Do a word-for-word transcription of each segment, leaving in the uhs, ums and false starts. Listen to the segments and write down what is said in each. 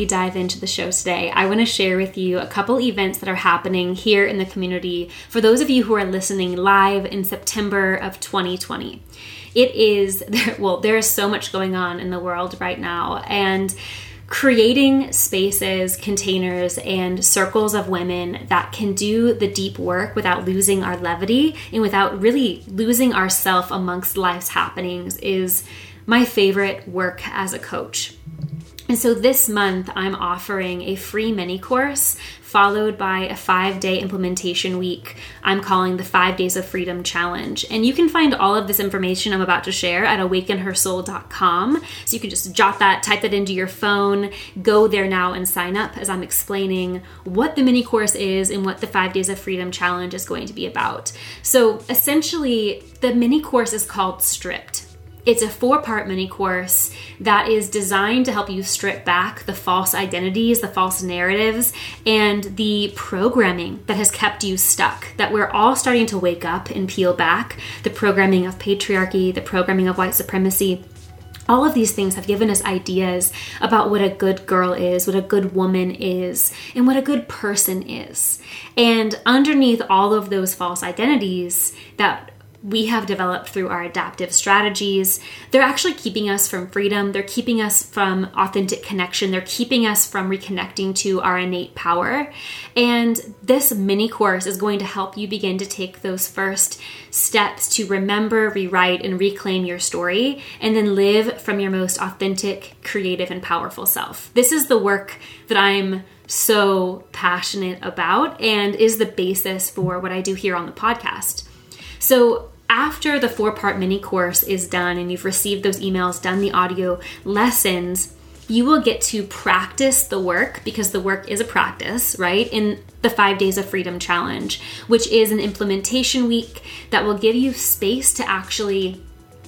we dive into the show today, I want to share with you a couple events that are happening here in the community for those of you who are listening live in September of twenty twenty. It is, well, there is so much going on in the world right now, and creating spaces, containers, and circles of women that can do the deep work without losing our levity and without really losing ourselves amongst life's happenings is my favorite work as a coach. And so this month, I'm offering a free mini course followed by a five-day implementation week I'm calling the Five Days of Freedom Challenge. And you can find all of this information I'm about to share at awaken her soul dot com. So you can just jot that, type that into your phone, go there now and sign up as I'm explaining what the mini course is and what the Five Days of Freedom Challenge is going to be about. So essentially, the mini course is called Stripped. It's a four-part mini course that is designed to help you strip back the false identities, the false narratives, and the programming that has kept you stuck, that we're all starting to wake up and peel back. The programming of patriarchy, the programming of white supremacy. All of these things have given us ideas about what a good girl is, what a good woman is, and what a good person is. And underneath all of those false identities that we have developed through our adaptive strategies, they're actually keeping us from freedom. They're keeping us from authentic connection. They're keeping us from reconnecting to our innate power. And this mini course is going to help you begin to take those first steps to remember, rewrite, and reclaim your story, and then live from your most authentic, creative, and powerful self. This is the work that I'm so passionate about and is the basis for what I do here on the podcast. So after the four-part mini course is done and you've received those emails, done the audio lessons, you will get to practice the work, because the work is a practice, right? In the Five Days of Freedom Challenge, which is an implementation week that will give you space to actually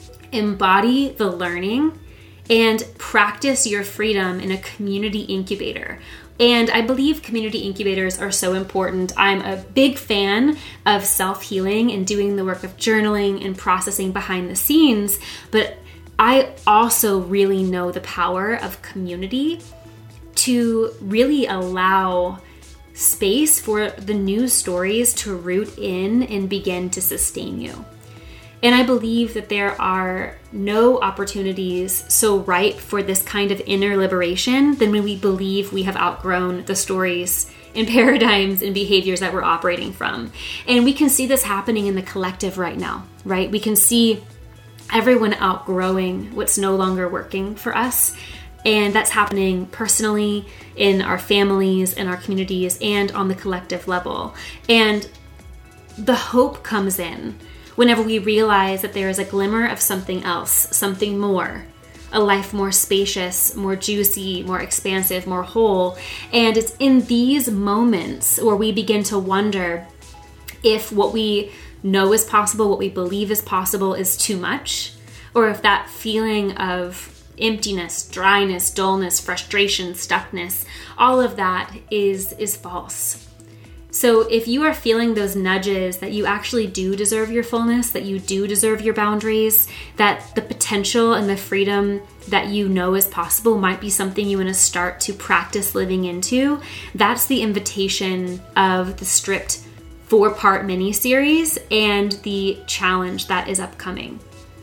embody the learning and practice your freedom in a community incubator. And I believe community incubators are so important. I'm a big fan of self-healing and doing the work of journaling and processing behind the scenes, but I also really know the power of community to really allow space for the new stories to root in and begin to sustain you. And I believe that there are no opportunities so ripe for this kind of inner liberation than when we believe we have outgrown the stories and paradigms and behaviors that we're operating from. And we can see this happening in the collective right now, right? We can see everyone outgrowing what's no longer working for us. And that's happening personally, in our families, in our communities, and on the collective level. And the hope comes in whenever we realize that there is a glimmer of something else, something more, a life more spacious, more juicy, more expansive, more whole. And it's in these moments where we begin to wonder if what we know is possible, what we believe is possible, is too much, or if that feeling of emptiness, dryness, dullness, frustration, stuckness, all of that is, is false. So if you are feeling those nudges that you actually do deserve your fullness, that you do deserve your boundaries, that the potential and the freedom that you know is possible might be something you want to start to practice living into, that's the invitation of the Stripped four-part mini-series and the challenge that is upcoming.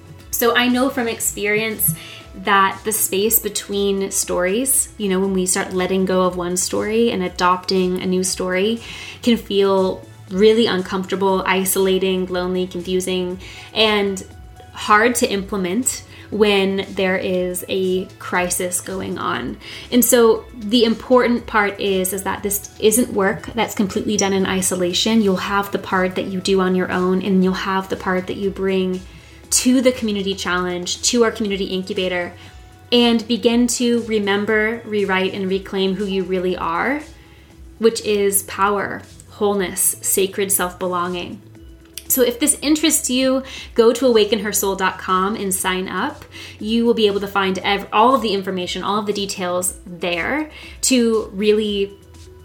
So I know from experience that the space between stories, you know, when we start letting go of one story and adopting a new story, can feel really uncomfortable, isolating, lonely, confusing, and hard to implement when there is a crisis going on. And so the important part is, is that this isn't work that's completely done in isolation. You'll have the part that you do on your own, and you'll have the part that you bring to the community challenge, to our community incubator, and begin to remember, rewrite, and reclaim who you really are, which is power, wholeness, sacred self-belonging. So if this interests you, go to awaken her soul dot com and sign up. You will be able to find ev- all of the information, all of the details there to really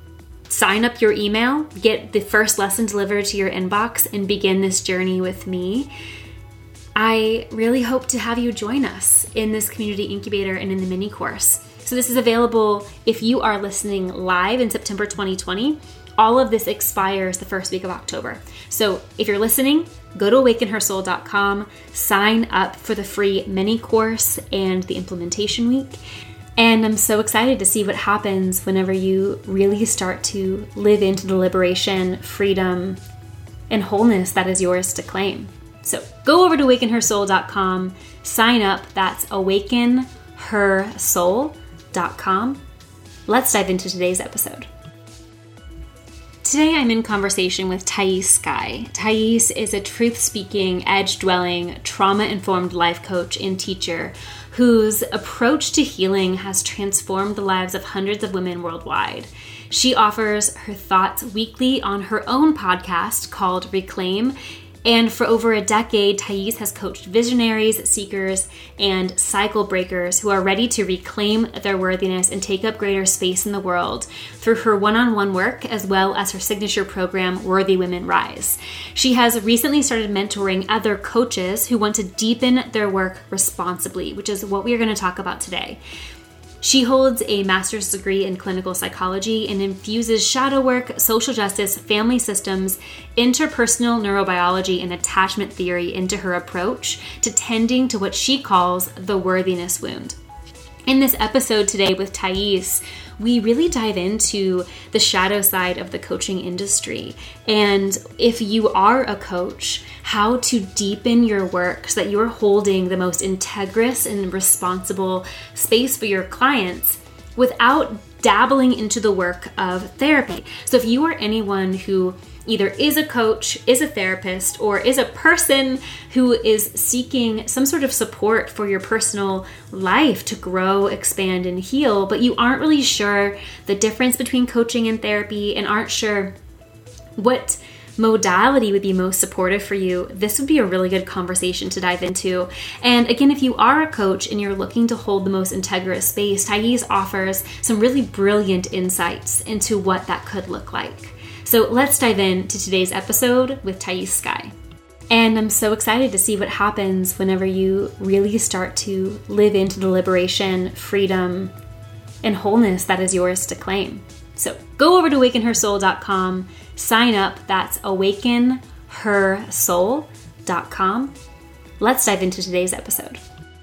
sign up your email, get the first lesson delivered to your inbox, and begin this journey with me. I really hope to have you join us in this community incubator and in the mini course. So this is available if you are listening live in September twenty twenty. All of this expires the first week of October. So if you're listening, go to awaken her soul dot com, sign up for the free mini course and the implementation week. And I'm so excited to see what happens whenever you really start to live into the liberation, freedom, and wholeness that is yours to claim. So go over to awaken her soul dot com, sign up. That's awaken her soul dot com. Let's dive into today's episode. Today I'm in conversation with Thais Sky. Thais is a truth-speaking, edge-dwelling, trauma-informed life coach and teacher whose approach to healing has transformed the lives of hundreds of women worldwide. She offers her thoughts weekly on her own podcast called Reclaim. And for over a decade, Thais has coached visionaries, seekers, and cycle breakers who are ready to reclaim their worthiness and take up greater space in the world through her one-on-one work as well as her signature program, Worthy Women Rise. She has recently started mentoring other coaches who want to deepen their work responsibly, which is what we are going to talk about today. She holds a master's degree in clinical psychology and infuses shadow work, social justice, family systems, interpersonal neurobiology, and attachment theory into her approach to tending to what she calls the worthiness wound. In this episode today with Thais, we really dive into the shadow side of the coaching industry. And if you are a coach, how to deepen your work so that you're holding the most integrous and responsible space for your clients without dabbling into the work of therapy. So if you are anyone who either is a coach, is a therapist, or is a person who is seeking some sort of support for your personal life to grow, expand, and heal, but you aren't really sure the difference between coaching and therapy and aren't sure what modality would be most supportive for you, this would be a really good conversation to dive into. And again, if you are a coach and you're looking to hold the most integrous space, Thais offers some really brilliant insights into what that could look like. So let's dive into today's episode with Thais Sky. And I'm so excited to see what happens whenever you really start to live into the liberation, freedom, and wholeness that is yours to claim. So go over to awaken her soul dot com, sign up. That's awaken her soul dot com. Let's dive into today's episode.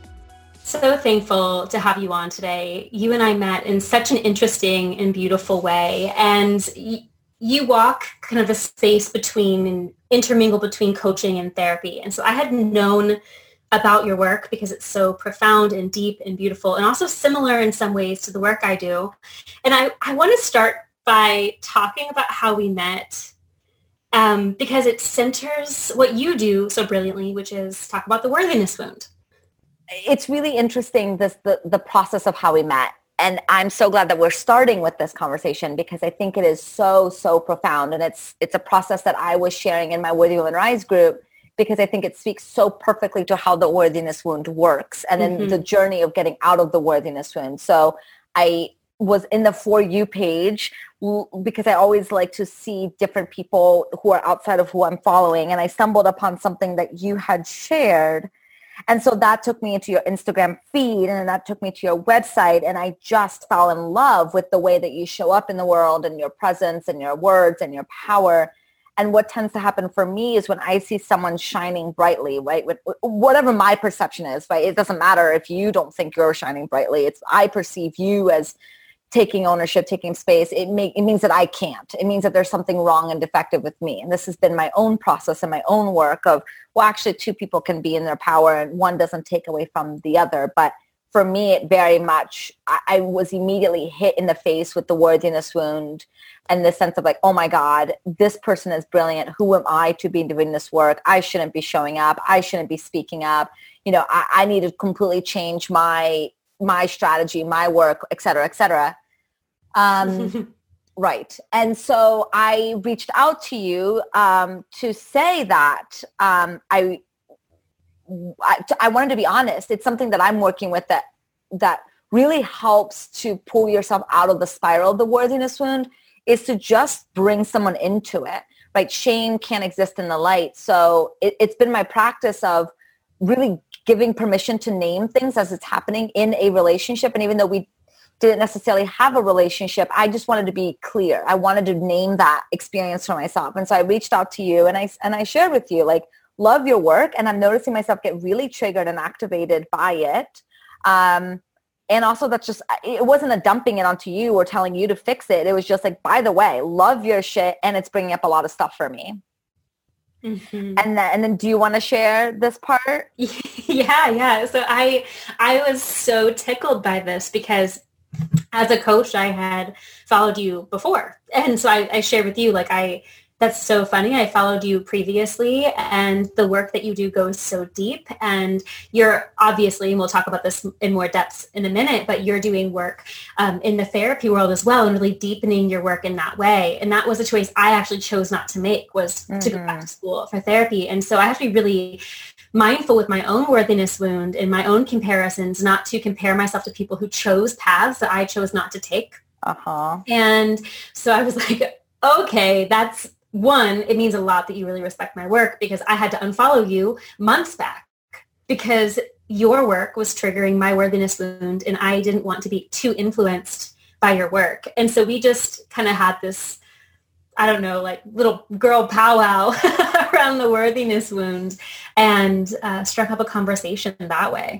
So thankful to have you on today. You and I met in such an interesting and beautiful way. And y- you walk kind of a space between and intermingle between coaching and therapy. And so I had known about your work because it's so profound and deep and beautiful and also similar in some ways to the work I do. And I, I want to start by talking about how we met um, because it centers what you do so brilliantly, which is talk about the worthiness wound. It's really interesting, this the, the process of how we met. And I'm so glad that we're starting with this conversation because I think it is so, so profound. And it's it's a process that I was sharing in my Worthy Women Rise group because I think it speaks so perfectly to how the worthiness wound works and then mm-hmm. the journey of getting out of the worthiness wound. So I was in the For You page because I always like to see different people who are outside of who I'm following. And I stumbled upon something that you had shared. And so that took me into your Instagram feed and that took me to your website. And I just fell in love with the way that you show up in the world and your presence and your words and your power. And what tends to happen for me is when I see someone shining brightly, right, with whatever my perception is, right? It doesn't matter if you don't think you're shining brightly. It's I perceive you as taking ownership, taking space. It, make, it means that I can't. It means that there's something wrong and defective with me. And this has been my own process and my own work of, well, actually two people can be in their power and one doesn't take away from the other. But for me, it very much, I, I was immediately hit in the face with the worthiness wound and the sense of like, oh my God, this person is brilliant. Who am I to be doing this work? I shouldn't be showing up. I shouldn't be speaking up. You know, I, I need to completely change my my strategy, my work, et cetera, et cetera. Um, right. And so I reached out to you um, to say that um, I, I I wanted to be honest. It's something that I'm working with that that really helps to pull yourself out of the spiral of the worthiness wound is to just bring someone into it. Right. Shame can't exist in the light. So it, it's been my practice of really giving permission to name things as it's happening in a relationship. And even though we didn't necessarily have a relationship. I just wanted to be clear. I wanted to name that experience for myself. And so I reached out to you and I, and I shared with you, like, love your work. And I'm noticing myself get really triggered and activated by it. Um, and also that's just, it wasn't a dumping it onto you or telling you to fix it. It was just like, by the way, love your shit. And it's bringing up a lot of stuff for me. Mm-hmm. And then, and then do you want to share this part? Yeah, yeah. So I, I was so tickled by this because as a coach, I had followed you before. And so I, I shared with you, like, I, that's so funny. I followed you previously and the work that you do goes so deep, and you're obviously, and we'll talk about this in more depth in a minute, but you're doing work um, in the therapy world as well and really deepening your work in that way. And that was a choice I actually chose not to make, was mm-hmm. to go back to school for therapy. And so I have to be really mindful with my own worthiness wound and my own comparisons, not to compare myself to people who chose paths that I chose not to take. Uh-huh. And so I was like, okay, that's one, it means a lot that you really respect my work, because I had to unfollow you months back because your work was triggering my worthiness wound and I didn't want to be too influenced by your work. And so we just kind of had this, I don't know, like little girl powwow around the worthiness wound and uh, struck up a conversation that way.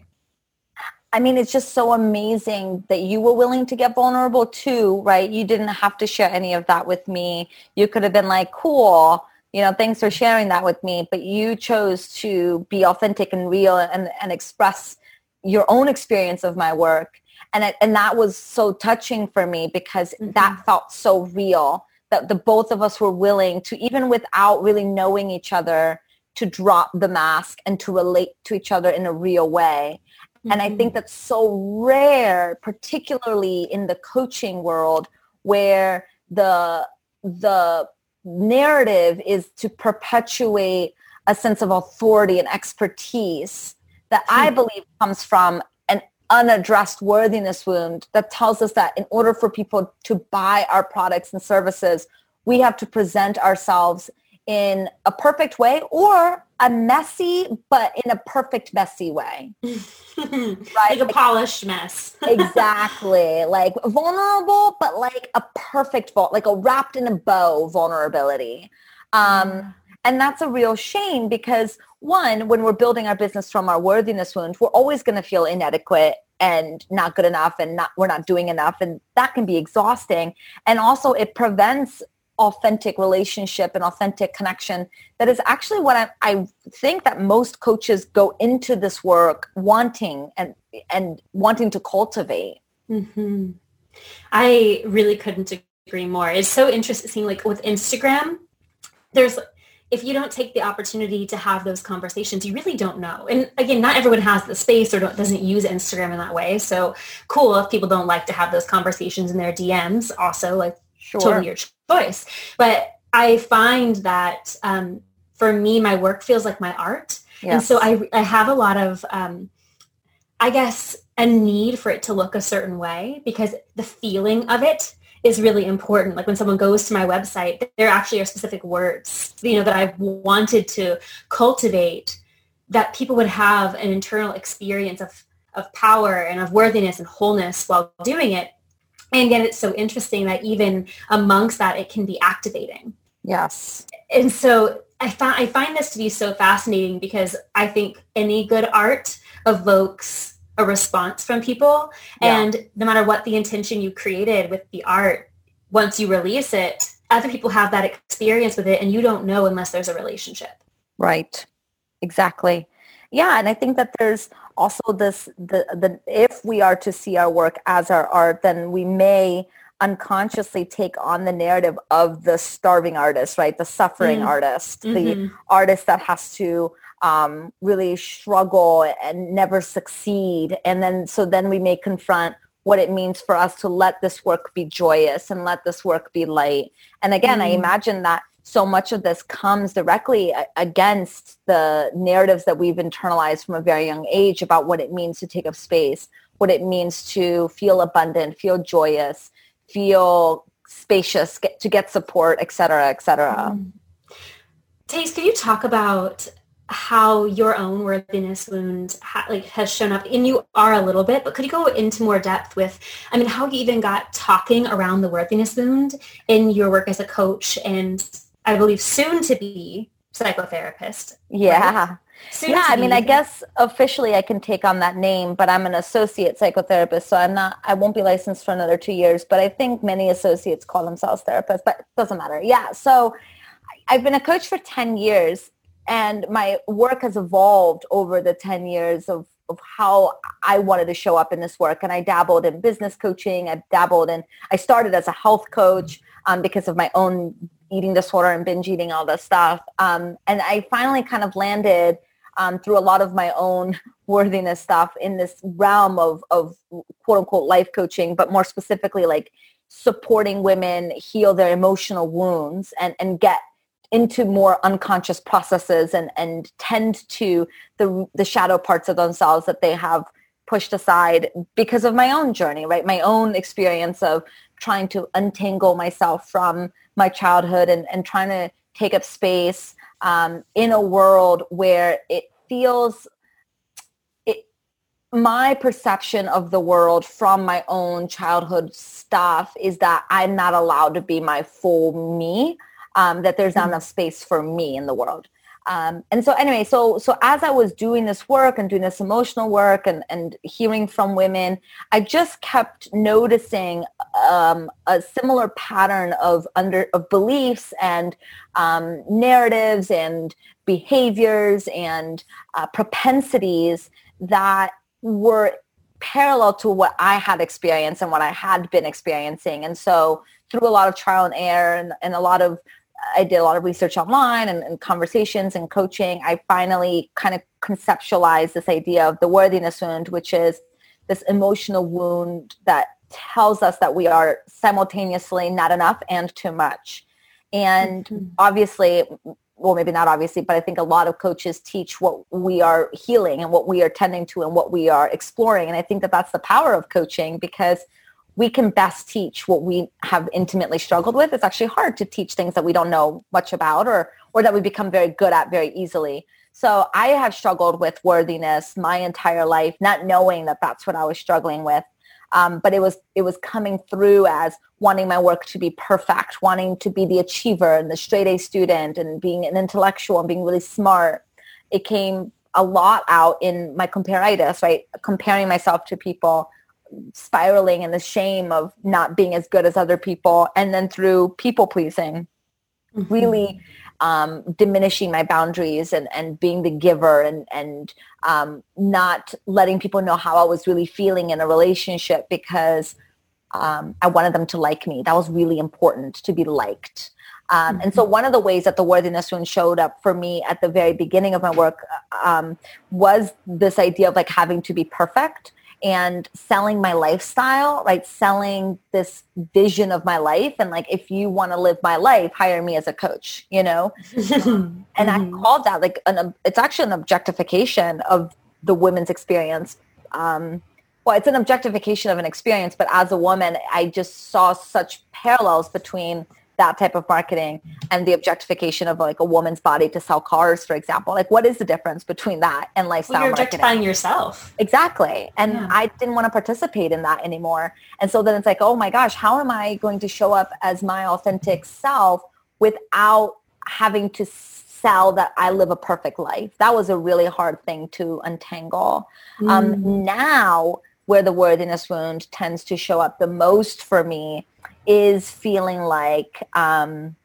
I mean, it's just so amazing that you were willing to get vulnerable too, right? You didn't have to share any of that with me. You could have been like, cool, you know, thanks for sharing that with me. But you chose to be authentic and real and, and express your own experience of my work. And, it, and that was so touching for me because mm-hmm. that felt so real, that the both of us were willing to, even without really knowing each other, to drop the mask and to relate to each other in a real way. And I think that's so rare, particularly in the coaching world, where the the narrative is to perpetuate a sense of authority and expertise that I believe comes from an unaddressed worthiness wound that tells us that in order for people to buy our products and services, we have to present ourselves in a perfect way or a messy, but in a perfect messy way. Right? Like a polished mess. Exactly. Like vulnerable, but like a perfect, like a wrapped in a bow vulnerability. Um, mm. And that's a real shame because one, when we're building our business from our worthiness wound, we're always going to feel inadequate and not good enough and not, we're not doing enough. And that can be exhausting. And also it prevents authentic relationship and authentic connection. That is actually what I, I think that most coaches go into this work wanting and and wanting to cultivate. Mm-hmm. I really couldn't agree more. It's so interesting, like with Instagram, there's, if you don't take the opportunity to have those conversations, you really don't know. And again, not everyone has the space or don't, doesn't use Instagram in that way. So cool if people don't like to have those conversations in their D Ms also, like sure. Totally your choice. But I find that um, for me, my work feels like my art. Yes. And so I, I have a lot of, um, I guess, a need for it to look a certain way because the feeling of it is really important. Like when someone goes to my website, there actually are specific words, you know, that I've wanted to cultivate that people would have an internal experience of, of power and of worthiness and wholeness while doing it. And again, it's so interesting that even amongst that, it can be activating. Yes. And so I, find I find this to be so fascinating because I think any good art evokes a response from people. Yeah. And no matter what the intention you created with the art, once you release it, other people have that experience with it and you don't know unless there's a relationship. Right. Exactly. Yeah. And I think that there's also this, the, the, if we are to see our work as our art, then we may unconsciously take on the narrative of the starving artist, right? The suffering mm. artist, mm-hmm. the artist that has to um, really struggle and never succeed. And then, so then we may confront what it means for us to let this work be joyous and let this work be light. And again, mm. I imagine that so much of this comes directly against the narratives that we've internalized from a very young age about what it means to take up space, what it means to feel abundant, feel joyous, feel spacious, get, to get support, et cetera, et cetera. Mm. Thais, can you talk about how your own worthiness wound ha- like has shown up, and you are a little bit, but could you go into more depth with, I mean, how you even got talking around the worthiness wound in your work as a coach and I believe soon to be psychotherapist? Yeah. Right? Soon Yeah, to I mean, be. I guess officially I can take on that name, but I'm an associate psychotherapist, so I'm not, I won't be licensed for another two years, but I think many associates call themselves therapists, but it doesn't matter. Yeah, so I've been a coach for ten years, and my work has evolved over the ten years of, of how I wanted to show up in this work. And I dabbled in business coaching. I dabbled in, I started as a health coach um, because of my own eating disorder and binge eating, all this stuff. Um, and I finally kind of landed um, through a lot of my own worthiness stuff in this realm of, of quote unquote life coaching, but more specifically like supporting women heal their emotional wounds and, and get into more unconscious processes and, and tend to the the shadow parts of themselves that they have pushed aside because of my own journey, right? My own experience of trying to untangle myself from my childhood and, and trying to take up space um, in a world where it feels it, my perception of the world from my own childhood stuff is that I'm not allowed to be my full me. Um, that there's not enough space for me in the world. Um, and so anyway, so so as I was doing this work and doing this emotional work and, and hearing from women, I just kept noticing um, a similar pattern of under of beliefs and um, narratives and behaviors and uh, propensities that were parallel to what I had experienced and what I had been experiencing. And so through a lot of trial and error and, and a lot of I did a lot of research online and, and conversations and coaching. I finally kind of conceptualized this idea of the worthiness wound, which is this emotional wound that tells us that we are simultaneously not enough and too much. And mm-hmm. obviously, well, maybe not obviously, but I think a lot of coaches teach what we are healing and what we are tending to and what we are exploring. And I think that that's the power of coaching, because we can best teach what we have intimately struggled with. It's actually hard to teach things that we don't know much about or or that we become very good at very easily. So I have struggled with worthiness my entire life, not knowing that that's what I was struggling with. Um, but it was it was coming through as wanting my work to be perfect, wanting to be the achiever and the straight A student and being an intellectual and being really smart. It came a lot out in my comparitis, right? Comparing myself to people, spiraling in the shame of not being as good as other people, and then through people pleasing, mm-hmm. really um, diminishing my boundaries and, and being the giver and, and um, not letting people know how I was really feeling in a relationship because um, I wanted them to like me. That was really important, to be liked. Um, mm-hmm. And so one of the ways that the worthiness wound showed up for me at the very beginning of my work um, was this idea of like having to be perfect and selling my lifestyle, right? Selling this vision of my life. And like, if you want to live my life, hire me as a coach, you know? mm-hmm. And I called that like, an, it's actually an objectification of the women's experience. Um, well, it's an objectification of an experience, but as a woman, I just saw such parallels between that type of marketing and the objectification of like a woman's body to sell cars, for example. Like, what is the difference between that and lifestyle well, you're marketing? Objectifying yourself. Exactly. And yeah. I didn't want to participate in that anymore. And so then it's like, oh my gosh, how am I going to show up as my authentic self without having to sell that I live a perfect life? That was a really hard thing to untangle. Mm. Um, now, where the worthiness wound tends to show up the most for me is feeling like um,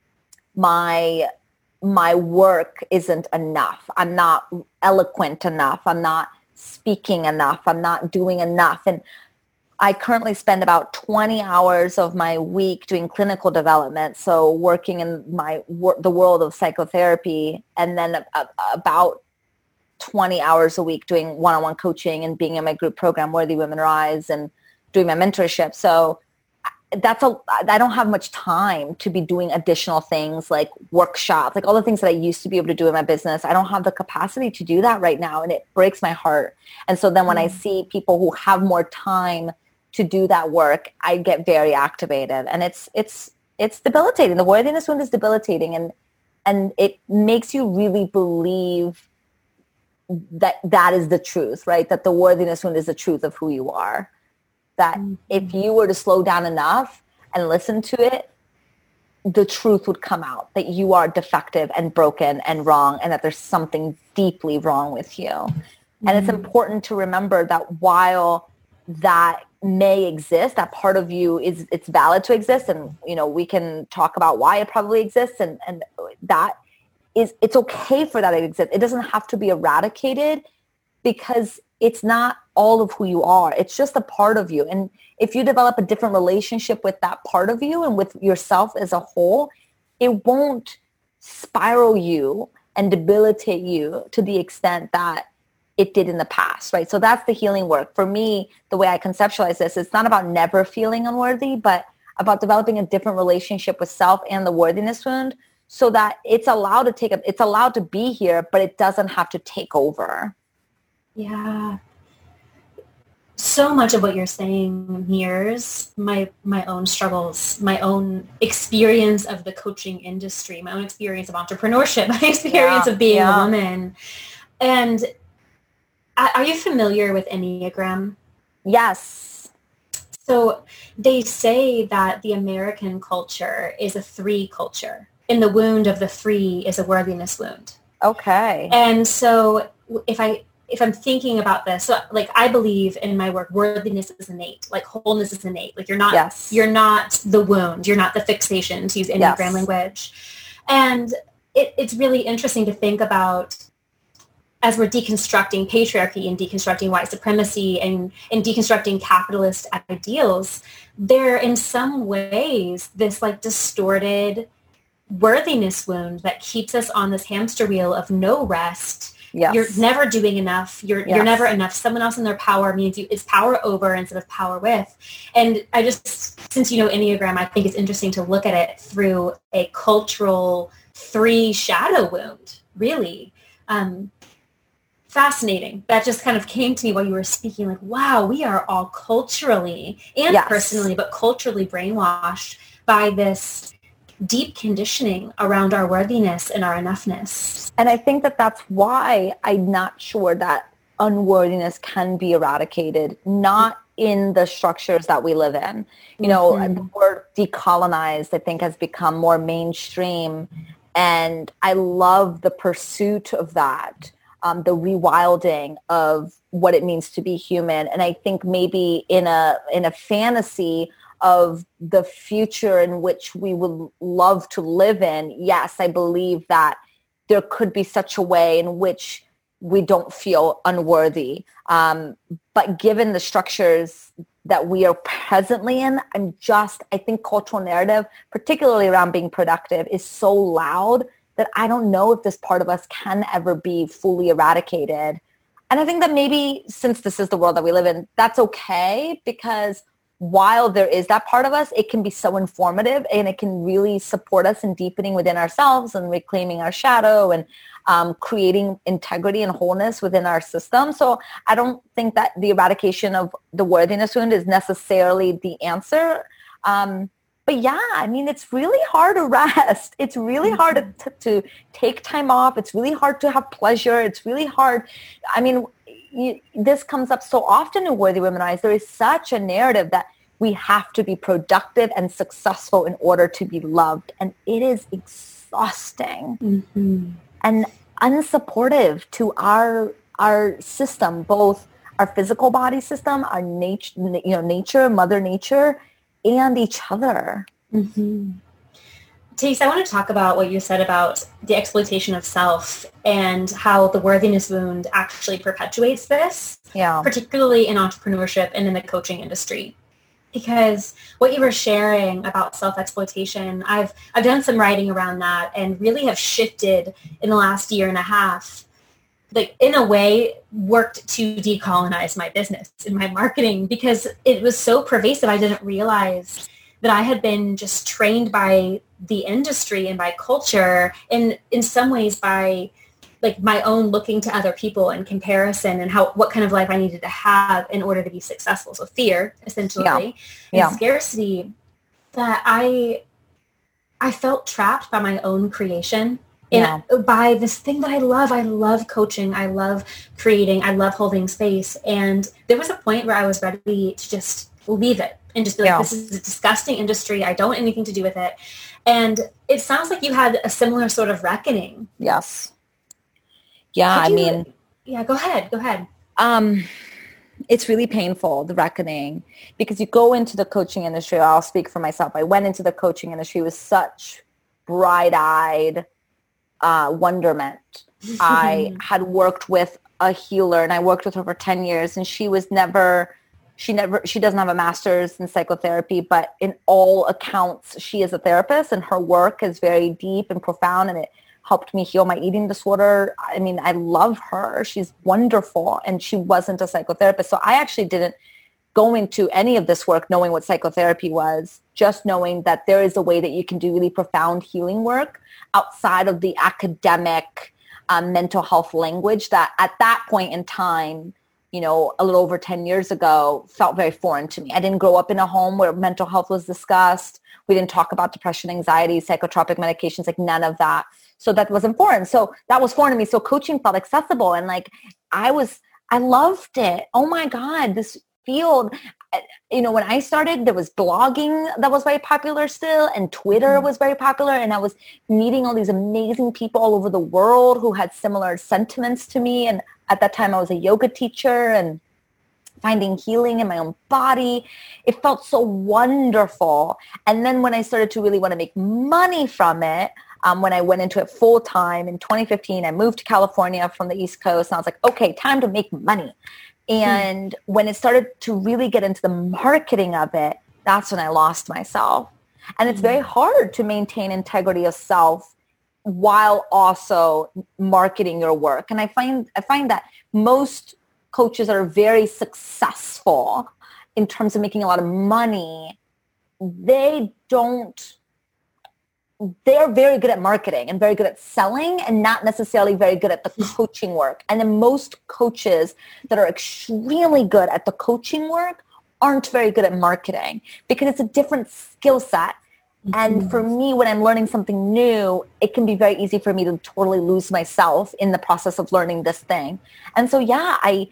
my my work isn't enough. I'm not eloquent enough. I'm not speaking enough. I'm not doing enough. And I currently spend about twenty hours of my week doing clinical development, so working in my the world of psychotherapy, and then a, about twenty hours a week doing one-on-one coaching and being in my group program, Worthy Women Rise, and doing my mentorship. So that's a, I don't have much time to be doing additional things like workshops, like all the things that I used to be able to do in my business. I don't have the capacity to do that right now, and it breaks my heart. And so then when mm. I see people who have more time to do that work, I get very activated, and it's, it's, it's debilitating. The worthiness wound is debilitating. And And it makes you really believe that that is the truth, right? That the worthiness wound is the truth of who you are. That mm-hmm. if you were to slow down enough and listen to it, the truth would come out that you are defective and broken and wrong, and that there's something deeply wrong with you. Mm-hmm. And it's important to remember that while that may exist, that part of you is, it's valid to exist. And, you know, we can talk about why it probably exists, and, and that is, it's okay for that to exist. It doesn't have to be eradicated, because it's not all of who you are. It's just a part of you. And if you develop a different relationship with that part of you and with yourself as a whole, it won't spiral you and debilitate you to the extent that it did in the past, right? So that's the healing work. For me, the way I conceptualize this, it's not about never feeling unworthy, but about developing a different relationship with self and the worthiness wound, so that it's allowed to take a, it's allowed to be here, but it doesn't have to take over. Yeah. So much of what you're saying mirrors my my own struggles, my own experience of the coaching industry, my own experience of entrepreneurship, my experience yeah, of being yeah. a woman. And are you familiar with Enneagram? Yes. So they say that the American culture is a three culture, and the wound of the three is a worthiness wound. Okay. And so if I if I'm thinking about this, so like I believe in my work, worthiness is innate, like wholeness is innate. Like you're not yes. you're not the wound, you're not the fixation, to use Enneagram yes. language. And it, it's really interesting to think about, as we're deconstructing patriarchy and deconstructing white supremacy and, and deconstructing capitalist ideals, they're in some ways this like distorted worthiness wound that keeps us on this hamster wheel of no rest. Yes. You're never doing enough. You're yes. you're never enough. Someone else in their power means you is power over instead of power with. And I just, since you know Enneagram, I think it's interesting to look at it through a cultural three shadow wound, really. Um, fascinating. That just kind of came to me while you were speaking, like, wow, we are all culturally and yes. personally, but culturally brainwashed by this deep conditioning around our worthiness and our enoughness. And I think that that's why I'm not sure that unworthiness can be eradicated, not in the structures that we live in. You know, mm-hmm. the word decolonized, I think, has become more mainstream. And I love the pursuit of that, um, the rewilding of what it means to be human. And I think maybe in a in a fantasy of the future in which we would love to live in, yes, I believe that there could be such a way in which we don't feel unworthy. Um, but given the structures that we are presently in, I'm just, I think cultural narrative, particularly around being productive, is so loud that I don't know if this part of us can ever be fully eradicated. And I think that maybe since this is the world that we live in, that's okay, because while there is that part of us, it can be so informative, and it can really support us in deepening within ourselves and reclaiming our shadow and um, creating integrity and wholeness within our system. So I don't think that the eradication of the worthiness wound is necessarily the answer. Um, but yeah, I mean, it's really hard to rest. It's really mm-hmm. hard to, to take time off. It's really hard to have pleasure. It's really hard. I mean, you, this comes up so often in Worthy Womanize. There is such a narrative that we have to be productive and successful in order to be loved. And it is exhausting mm-hmm. and unsupportive to our our system, both our physical body system, our nature, you know, nature, Mother Nature, and each other. Mm-hmm. Tayce, I want to talk about what you said about the exploitation of self and how the worthiness wound actually perpetuates this, yeah. particularly in entrepreneurship and in the coaching industry. Because what you were sharing about self-exploitation, I've I've done some writing around that and really have shifted in the last year and a half, like in a way worked to decolonize my business and my marketing, because it was so pervasive. I didn't realize that I had been just trained by the industry and by culture, and in some ways by like my own looking to other people and comparison and how what kind of life I needed to have in order to be successful. So fear, essentially, yeah. and yeah. scarcity, that I I felt trapped by my own creation And yeah. by this thing that I love, I love coaching. I love creating. I love holding space. And there was a point where I was ready to just leave it and just be like, yeah. this is a disgusting industry. I don't want anything to do with it. And it sounds like you had a similar sort of reckoning. Yes. Yeah, you, I mean. Yeah, go ahead. Go ahead. Um, it's really painful, the reckoning, because you go into the coaching industry. I'll speak for myself. I went into the coaching industry with such bright-eyed uh, wonderment. I had worked with a healer, and I worked with her for ten years, and she was never, she never, she doesn't have a master's in psychotherapy, but in all accounts, she is a therapist, and her work is very deep and profound, and it helped me heal my eating disorder. I mean, I love her. She's wonderful, and she wasn't a psychotherapist. So I actually didn't go into any of this work knowing what psychotherapy was, just knowing that there is a way that you can do really profound healing work outside of the academic um, mental health language that at that point in time, you know, a little over ten years ago, felt very foreign to me. I didn't grow up in a home where mental health was discussed. We didn't talk about depression, anxiety, psychotropic medications, like none of that. So that was important. So that was foreign to me. So coaching felt accessible. And like, I was, I loved it. Oh my God, this field. You know, when I started, there was blogging that was very popular still, and Twitter was very popular. And I was meeting all these amazing people all over the world who had similar sentiments to me. And at that time, I was a yoga teacher and finding healing in my own body. It felt so wonderful. And then when I started to really want to make money from it, um, when I went into it full time in twenty fifteen, I moved to California from the East Coast. And I was like, okay, time to make money. And hmm. when it started to really get into the marketing of it, that's when I lost myself. And it's very hard to maintain integrity of self while also marketing your work. And I find I find that most coaches that are very successful in terms of making a lot of money, they don't, they're very good at marketing and very good at selling and not necessarily very good at the coaching work. And then most coaches that are extremely good at the coaching work aren't very good at marketing because it's a different skill set. Mm-hmm. And for me, when I'm learning something new, it can be very easy for me to totally lose myself in the process of learning this thing. And so, yeah, I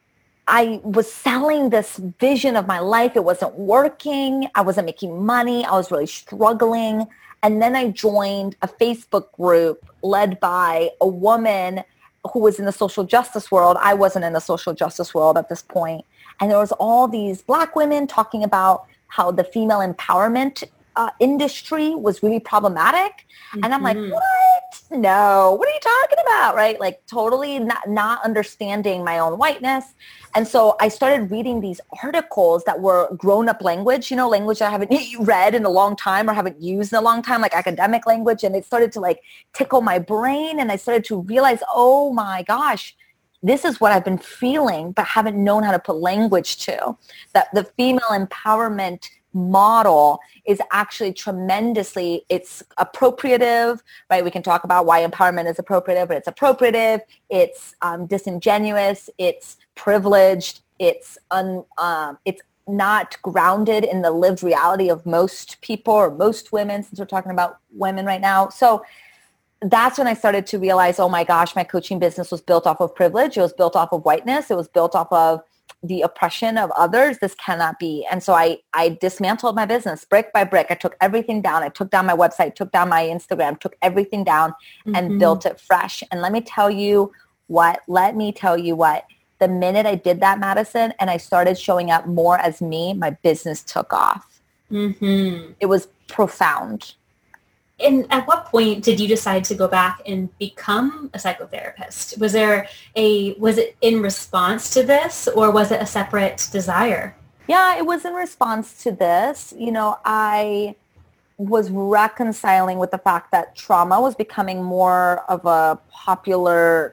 I was selling this vision of my life. It wasn't working. I wasn't making money. I was really struggling. And then I joined a Facebook group led by a woman who was in the social justice world. I wasn't in the social justice world at this point. And there was all these Black women talking about how the female empowerment uh, industry was really problematic. Mm-hmm. And I'm like, what? No, what are you talking about? Right? Like totally not, not understanding my own whiteness. And so I started reading these articles that were grown-up language, you know, language I haven't read in a long time or haven't used in a long time, like academic language. And it started to like tickle my brain. And I started to realize, oh my gosh, this is what I've been feeling, but haven't known how to put language to. That the female empowerment model is actually tremendously, it's appropriative, right? We can talk about why empowerment is appropriative, but it's appropriative, it's um, disingenuous, it's privileged, it's un, um, it's not grounded in the lived reality of most people or most women, since we're talking about women right now. So that's when I started to realize, oh my gosh, my coaching business was built off of privilege. It was built off of whiteness. It was built off of the oppression of others. This cannot be. And so I, I dismantled my business brick by brick. I took everything down. I took down my website, took down my Instagram, took everything down and mm-hmm. built it fresh. And let me tell you what, let me tell you what, the minute I did that, Madison, and I started showing up more as me, my business took off. Mm-hmm. It was profound. And at what point did you decide to go back and become a psychotherapist? Was there a, was it in response to this or was it a separate desire? Yeah, it was in response to this. You know, I was reconciling with the fact that trauma was becoming more of a popular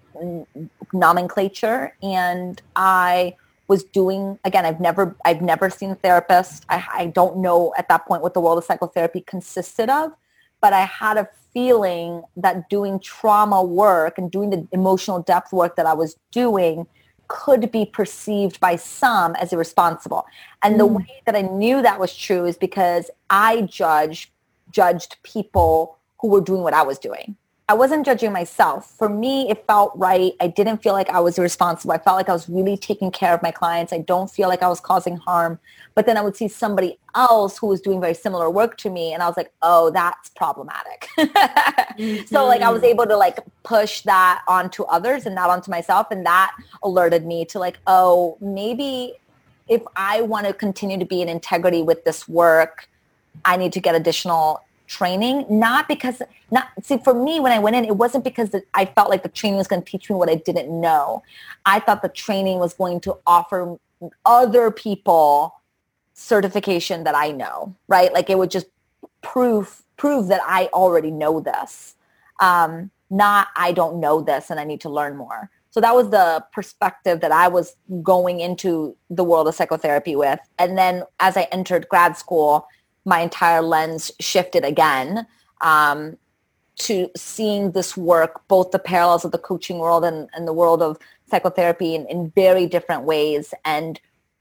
nomenclature. And I was doing, again, I've never, I've never seen a therapist. I, I don't know at that point what the world of psychotherapy consisted of. But I had a feeling that doing trauma work and doing the emotional depth work that I was doing could be perceived by some as irresponsible. And mm. the way that I knew that was true is because I judged, judged people who were doing what I was doing. I wasn't judging myself. For me, it felt right. I didn't feel like I was responsible. I felt like I was really taking care of my clients. I don't feel like I was causing harm. But then I would see somebody else who was doing very similar work to me. And I was like, oh, that's problematic. mm-hmm. So like I was able to like push that onto others and not onto myself. And that alerted me to like, oh, maybe if I want to continue to be in integrity with this work, I need to get additional training, not because, not see, for me, when I went in, it wasn't because the, I felt like the training was going to teach me what I didn't know. I thought the training was going to offer other people certification that I know, right? Like it would just prove, prove that I already know this. Um, not, I don't know this and I need to learn more. So that was the perspective that I was going into the world of psychotherapy with. And then as I entered grad school, my entire lens shifted again um, to seeing this work, both the parallels of the coaching world and, and the world of psychotherapy in, in very different ways. And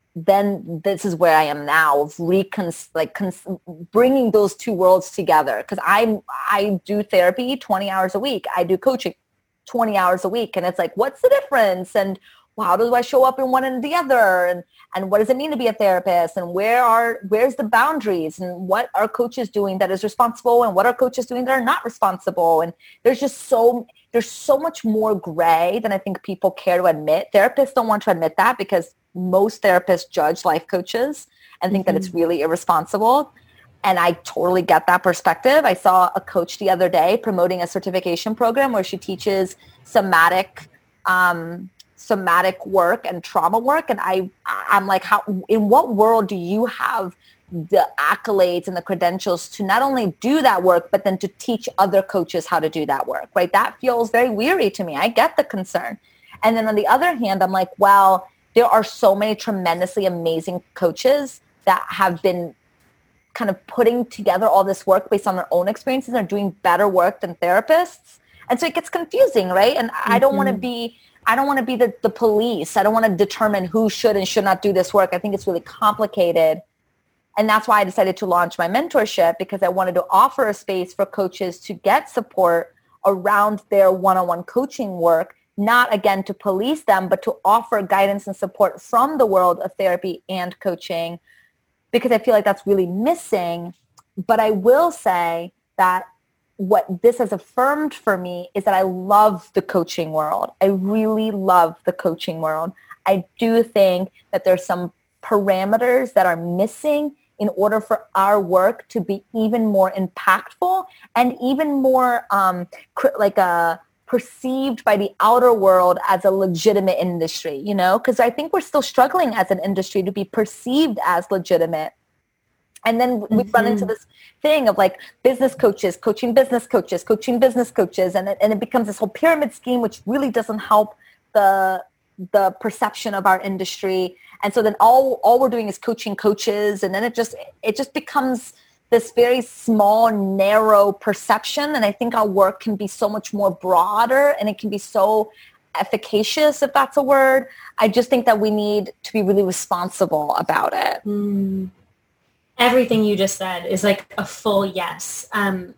then this is where I am now, of recon- like cons- bringing those two worlds together. Because I I do therapy twenty hours a week. I do coaching twenty hours a week. And it's like, what's the difference? And how do I show up in one and the other? And and what does it mean to be a therapist? And where are where's the boundaries? And what are coaches doing that is responsible? And what are coaches doing that are not responsible? And there's just so there's so much more gray than I think people care to admit. Therapists don't want to admit that because most therapists judge life coaches and think mm-hmm. that it's really irresponsible. And I totally get that perspective. I saw a coach the other day promoting a certification program where she teaches somatic um, somatic work and trauma work. And I, I'm like, how, in what world do you have the accolades and the credentials to not only do that work, but then to teach other coaches how to do that work, right? That feels very weary to me. I get the concern. And then on the other hand, I'm like, well, there are so many tremendously amazing coaches that have been kind of putting together all this work based on their own experiences and are doing better work than therapists. And so it gets confusing, right? And mm-hmm. I don't want to be I don't want to be the, the police. I don't want to determine who should and should not do this work. I think it's really complicated. And that's why I decided to launch my mentorship, because I wanted to offer a space for coaches to get support around their one-on-one coaching work, not again to police them, but to offer guidance and support from the world of therapy and coaching, because I feel like that's really missing. But I will say that what this has affirmed for me is that I love the coaching world. I really love the coaching world. I do think that there's some parameters that are missing in order for our work to be even more impactful and even more um, cr- like a perceived by the outer world as a legitimate industry, you know, because I think we're still struggling as an industry to be perceived as legitimate. And then we mm-hmm. run into this thing of like business coaches, coaching business coaches, coaching business coaches. And it, and it becomes this whole pyramid scheme, which really doesn't help the the perception of our industry. And so then all, all we're doing is coaching coaches. And then it just, it just becomes this very small, narrow perception. And I think our work can be so much more broader and it can be so efficacious, if that's a word. I just think that we need to be really responsible about it. Mm. Everything you just said is like a full yes. Um,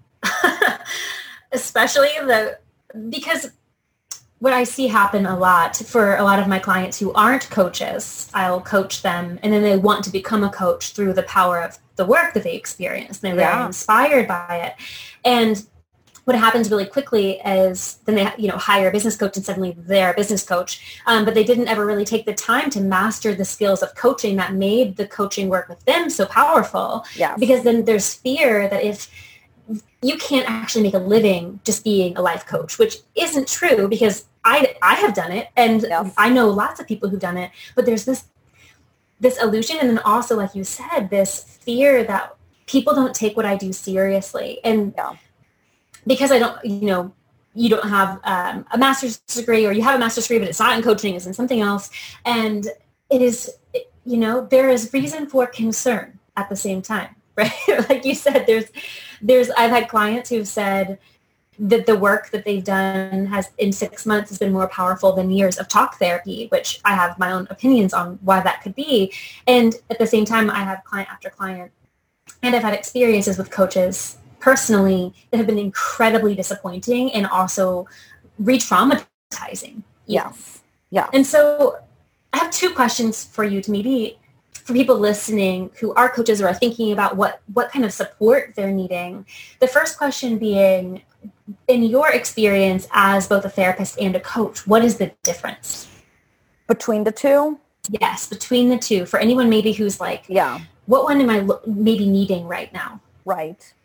especially the, because what I see happen a lot for a lot of my clients who aren't coaches, I'll coach them and then they want to become a coach through the power of the work that they experience. They're yeah. very inspired by it. And what happens really quickly is then they, you know, hire a business coach and suddenly they're a business coach. Um, but they didn't ever really take the time to master the skills of coaching that made the coaching work with them so powerful. Yes. Because then there's fear that if you can't actually make a living just being a life coach, which isn't true because I, I have done it and yes. I know lots of people who've done it, but there's this, this illusion. And then also, like you said, this fear that people don't take what I do seriously. And yeah. because I don't, you know, you don't have um, a master's degree or you have a master's degree, but it's not in coaching, it's in something else. And it is, you know, there is reason for concern at the same time, right? Like you said, there's, there's, I've had clients who've said that the work that they've done has in six months has been more powerful than years of talk therapy, which I have my own opinions on why that could be. And at the same time, I have client after client, and I've had experiences with coaches personally that have been incredibly disappointing and also re-traumatizing. Yes. Yeah. And so I have two questions for you to maybe for people listening who are coaches or are thinking about what, what kind of support they're needing. The first question being, in your experience as both a therapist and a coach, what is the difference? Between the two? Yes, between the two. For anyone maybe who's like, yeah, what one am I lo- maybe needing right now? Right.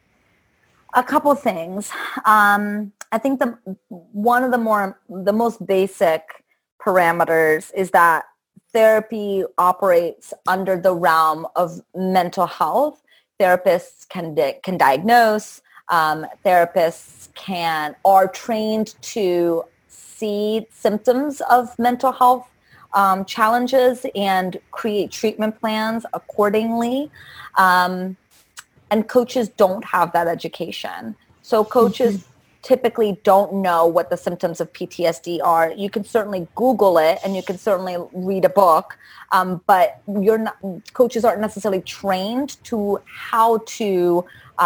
A couple things. Um, I think the one of the more the most basic parameters is that therapy operates under the realm of mental health. Therapists can di- can diagnose. Um, therapists can are trained to see symptoms of mental health um, challenges and create treatment plans accordingly. Um, and coaches don't have that education. So coaches mm-hmm. typically don't know what the symptoms of P T S D are. You can certainly Google it and you can certainly read a book, um, but you're not, coaches aren't necessarily trained to how to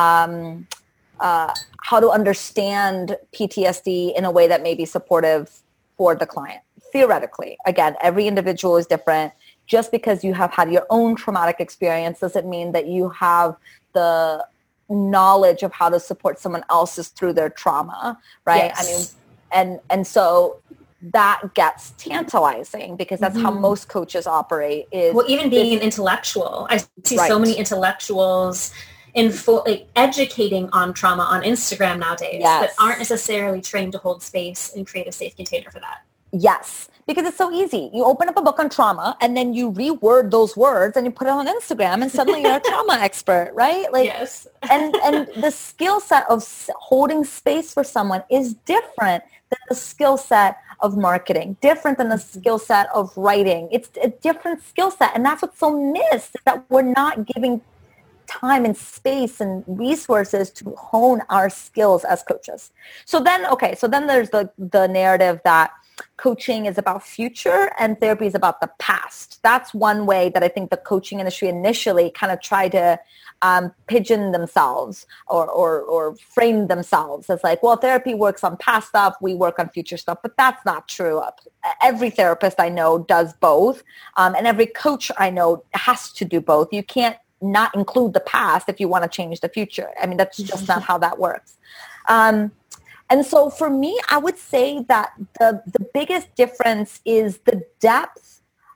um, uh, how to understand P T S D in a way that may be supportive for the client. Theoretically, again, every individual is different. Just because you have had your own traumatic experience doesn't mean that you have the knowledge of how to support someone else's through their trauma, right? Yes. I mean, and and so that gets tantalizing because that's mm-hmm. how most coaches operate. Is well, even being this, an intellectual, I see right. so many intellectuals info, like, educating on trauma on Instagram nowadays yes. that aren't necessarily trained to hold space and create a safe container for that. Yes, because it's so easy. You open up a book on trauma and then you reword those words and you put it on Instagram and suddenly you're a trauma expert, right? Like, yes. and, and the skill set of holding space for someone is different than the skill set of marketing, different than the skill set of writing. It's a different skill set. And that's what's so missed, is that we're not giving time and space and resources to hone our skills as coaches. So then, okay, so then there's the, the narrative that coaching is about future and therapy is about the past. That's one way that I think the coaching industry initially kind of tried to um, pigeon themselves or, or, or frame themselves as like, well, therapy works on past stuff, we work on future stuff, but that's not true. Every therapist I know does both, um, and every coach I know has to do both. You can't not include the past if you want to change the future. I mean, that's just not how that works. Um, And so for me, I would say that the, the biggest difference is the depth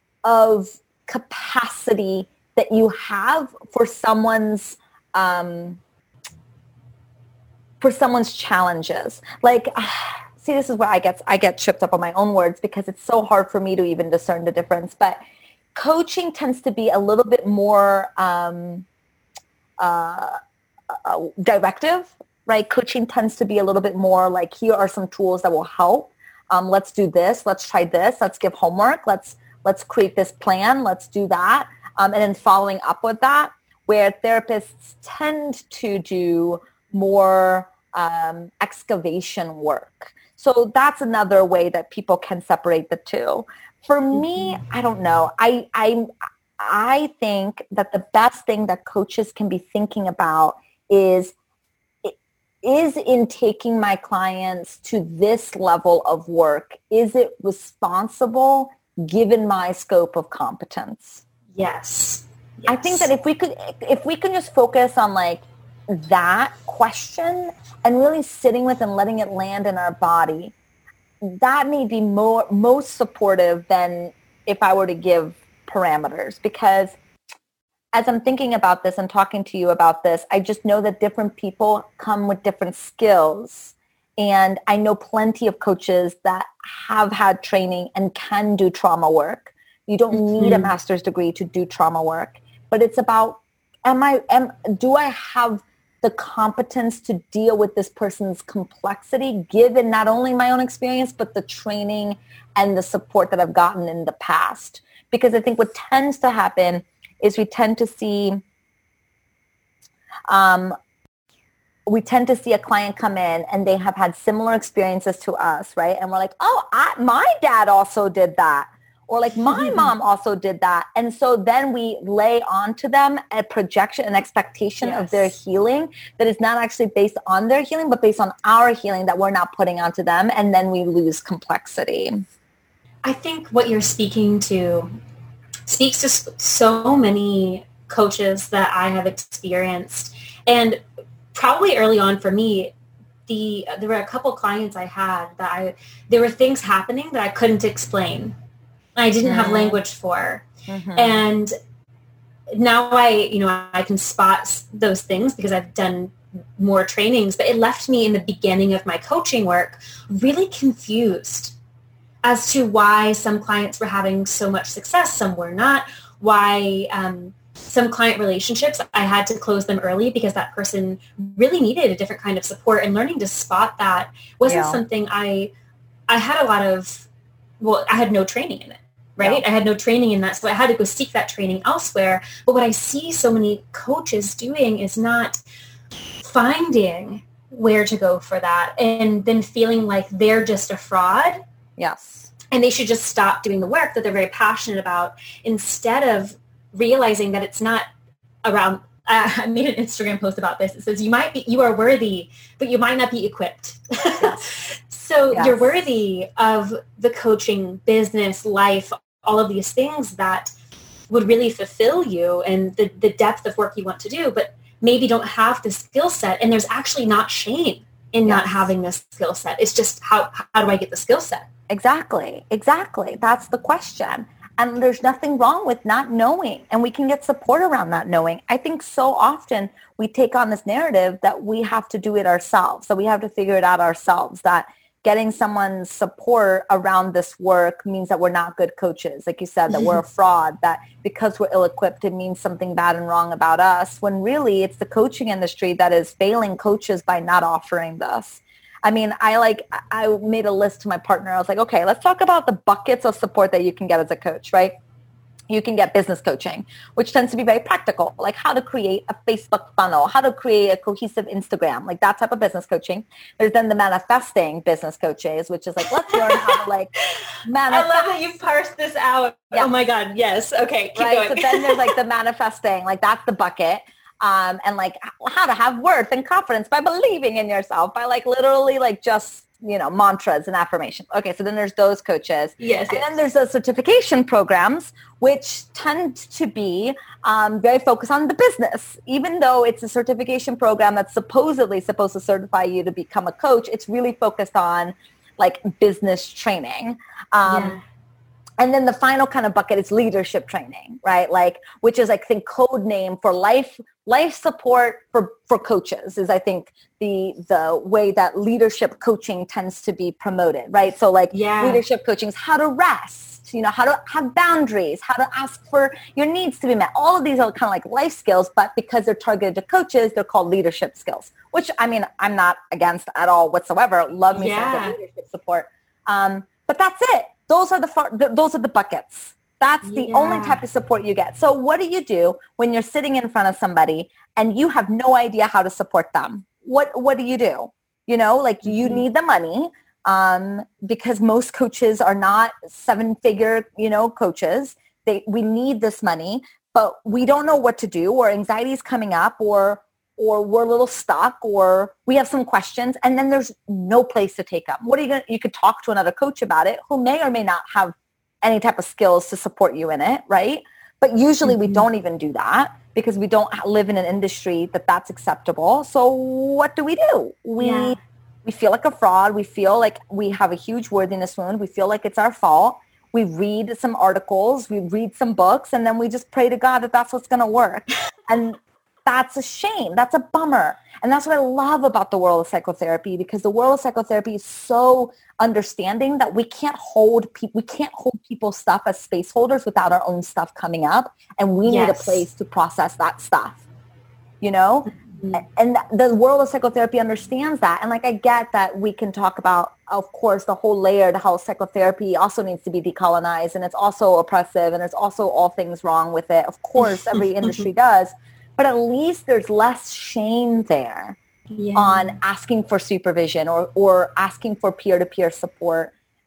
of capacity that you have for someone's um, for someone's challenges. Like, see, this is where I get I get tripped up on my own words because it's so hard for me to even discern the difference. But coaching tends to be a little bit more um, uh, uh, directive. Right? Coaching tends to be a little bit more like, here are some tools that will help. Um, let's do this. Let's try this. Let's give homework. Let's let's create this plan. Let's do that. Um, and then following up with that, where therapists tend to do more um, excavation work. So that's another way that people can separate the two. For me, I don't know. I I I think that the best thing that coaches can be thinking about is is in taking my clients to this level of work, is it responsible given my scope of competence? Yes. yes. I think that if we could, if we can just focus on like that question and really sitting with and letting it land in our body, that may be more, most supportive than if I were to give parameters. Because as I'm thinking about this and talking to you about this, I just know that different people come with different skills. And I know plenty of coaches that have had training and can do trauma work. You don't mm-hmm. need a master's degree to do trauma work, but it's about, am I, am, do I have the competence to deal with this person's complexity, given not only my own experience, but the training and the support that I've gotten in the past? Because I think what tends to happen is we tend to see um, we tend to see a client come in and they have had similar experiences to us, right? And we're like, oh, I, my dad also did that. Or like my mom also did that. And so then we lay onto them a projection, an expectation yes. of their healing that is not actually based on their healing, but based on our healing that we're not putting onto them. And then we lose complexity. I think what you're speaking to speaks to so many coaches that I have experienced. And probably early on for me, the there were a couple clients I had that I there were things happening that I couldn't explain. I didn't have language for. Mm-hmm. And now I, you know, I can spot those things because I've done more trainings, but it left me in the beginning of my coaching work really confused as to why some clients were having so much success, some were not, why um, some client relationships, I had to close them early because that person really needed a different kind of support, and learning to spot that wasn't yeah. something I, I had a lot of, well, I had no training in it. Right? Yeah. I had no training in that. So I had to go seek that training elsewhere. But what I see so many coaches doing is not finding where to go for that and then feeling like they're just a fraud. Yes. And they should just stop doing the work that they're very passionate about instead of realizing that it's not around. Uh, I made an Instagram post about this. It says, you might be, you are worthy, but you might not be equipped. Yes. So yes. you're worthy of the coaching, business, life, all of these things that would really fulfill you and the, the depth of work you want to do, but maybe don't have the skill set. And there's actually not shame in yes. not having this skill set. It's just how, how do I get the skill set? Exactly. Exactly. That's the question. And there's nothing wrong with not knowing, and we can get support around not knowing. I think so often we take on this narrative that we have to do it ourselves. So we have to figure it out ourselves, that getting someone's support around this work means that we're not good coaches. Like you said, that we're a fraud, that because we're ill-equipped, it means something bad and wrong about us, when really it's the coaching industry that is failing coaches by not offering this. I mean, I like, I made a list to my partner. I was like, okay, let's talk about the buckets of support that you can get as a coach, right? You can get business coaching, which tends to be very practical, like how to create a Facebook funnel, how to create a cohesive Instagram, like that type of business coaching. There's then the manifesting business coaches, which is like, let's learn how to like manifest. I love that you parsed this out. Yes. Oh my God. Yes. Okay. Keep right. going. So then there's like the manifesting, like that's the bucket. Um, and like how to have worth and confidence by believing in yourself, by like literally like just, you know, mantras and affirmations. Okay. So then there's those coaches. Yes. And yes. then there's the certification programs, which tend to be um, very focused on the business. Even though it's a certification program that's supposedly supposed to certify you to become a coach, it's really focused on like business training. Um, yeah. And then the final kind of bucket is leadership training, right? Like, which is, I think, code name for life, life support for, for coaches is, I think, the the way that leadership coaching tends to be promoted, right? So like yeah. leadership coaching is how to rest, you know, how to have boundaries, how to ask for your needs to be met. All of these are kind of like life skills, but because they're targeted to coaches, they're called leadership skills, which, I mean, I'm not against at all whatsoever. Love me yeah. some good leadership support. Um, but that's it. Those are the far, th- those are the buckets. That's the yeah. only type of support you get. So what do you do when you're sitting in front of somebody and you have no idea how to support them? What what do you do? You know, like mm-hmm. you need the money um, because most coaches are not seven-figure, you know, coaches. They we need this money, but we don't know what to do, or anxiety is coming up, or or we're a little stuck, or we have some questions, and then there's no place to take them. What are you going to, you could talk to another coach about it who may or may not have any type of skills to support you in it, right? But usually mm-hmm. we don't even do that because we don't live in an industry that that's acceptable. So what do we do? We yeah. we feel like a fraud. We feel like we have a huge worthiness wound. We feel like it's our fault. We read some articles, we read some books, and then we just pray to God that that's what's going to work. And that's a shame. That's a bummer. And that's what I love about the world of psychotherapy, because the world of psychotherapy is so understanding that we can't hold people, we can't hold people's stuff as space holders without our own stuff coming up. And we yes. need a place to process that stuff, you know? Mm-hmm. And the world of psychotherapy understands that. And like, I get that we can talk about, of course, the whole layer, how psychotherapy also needs to be decolonized, and it's also oppressive, and there's also all things wrong with it. Of course, every industry does. But at least there's less shame there yeah. on asking for supervision or, or asking for peer-to-peer support,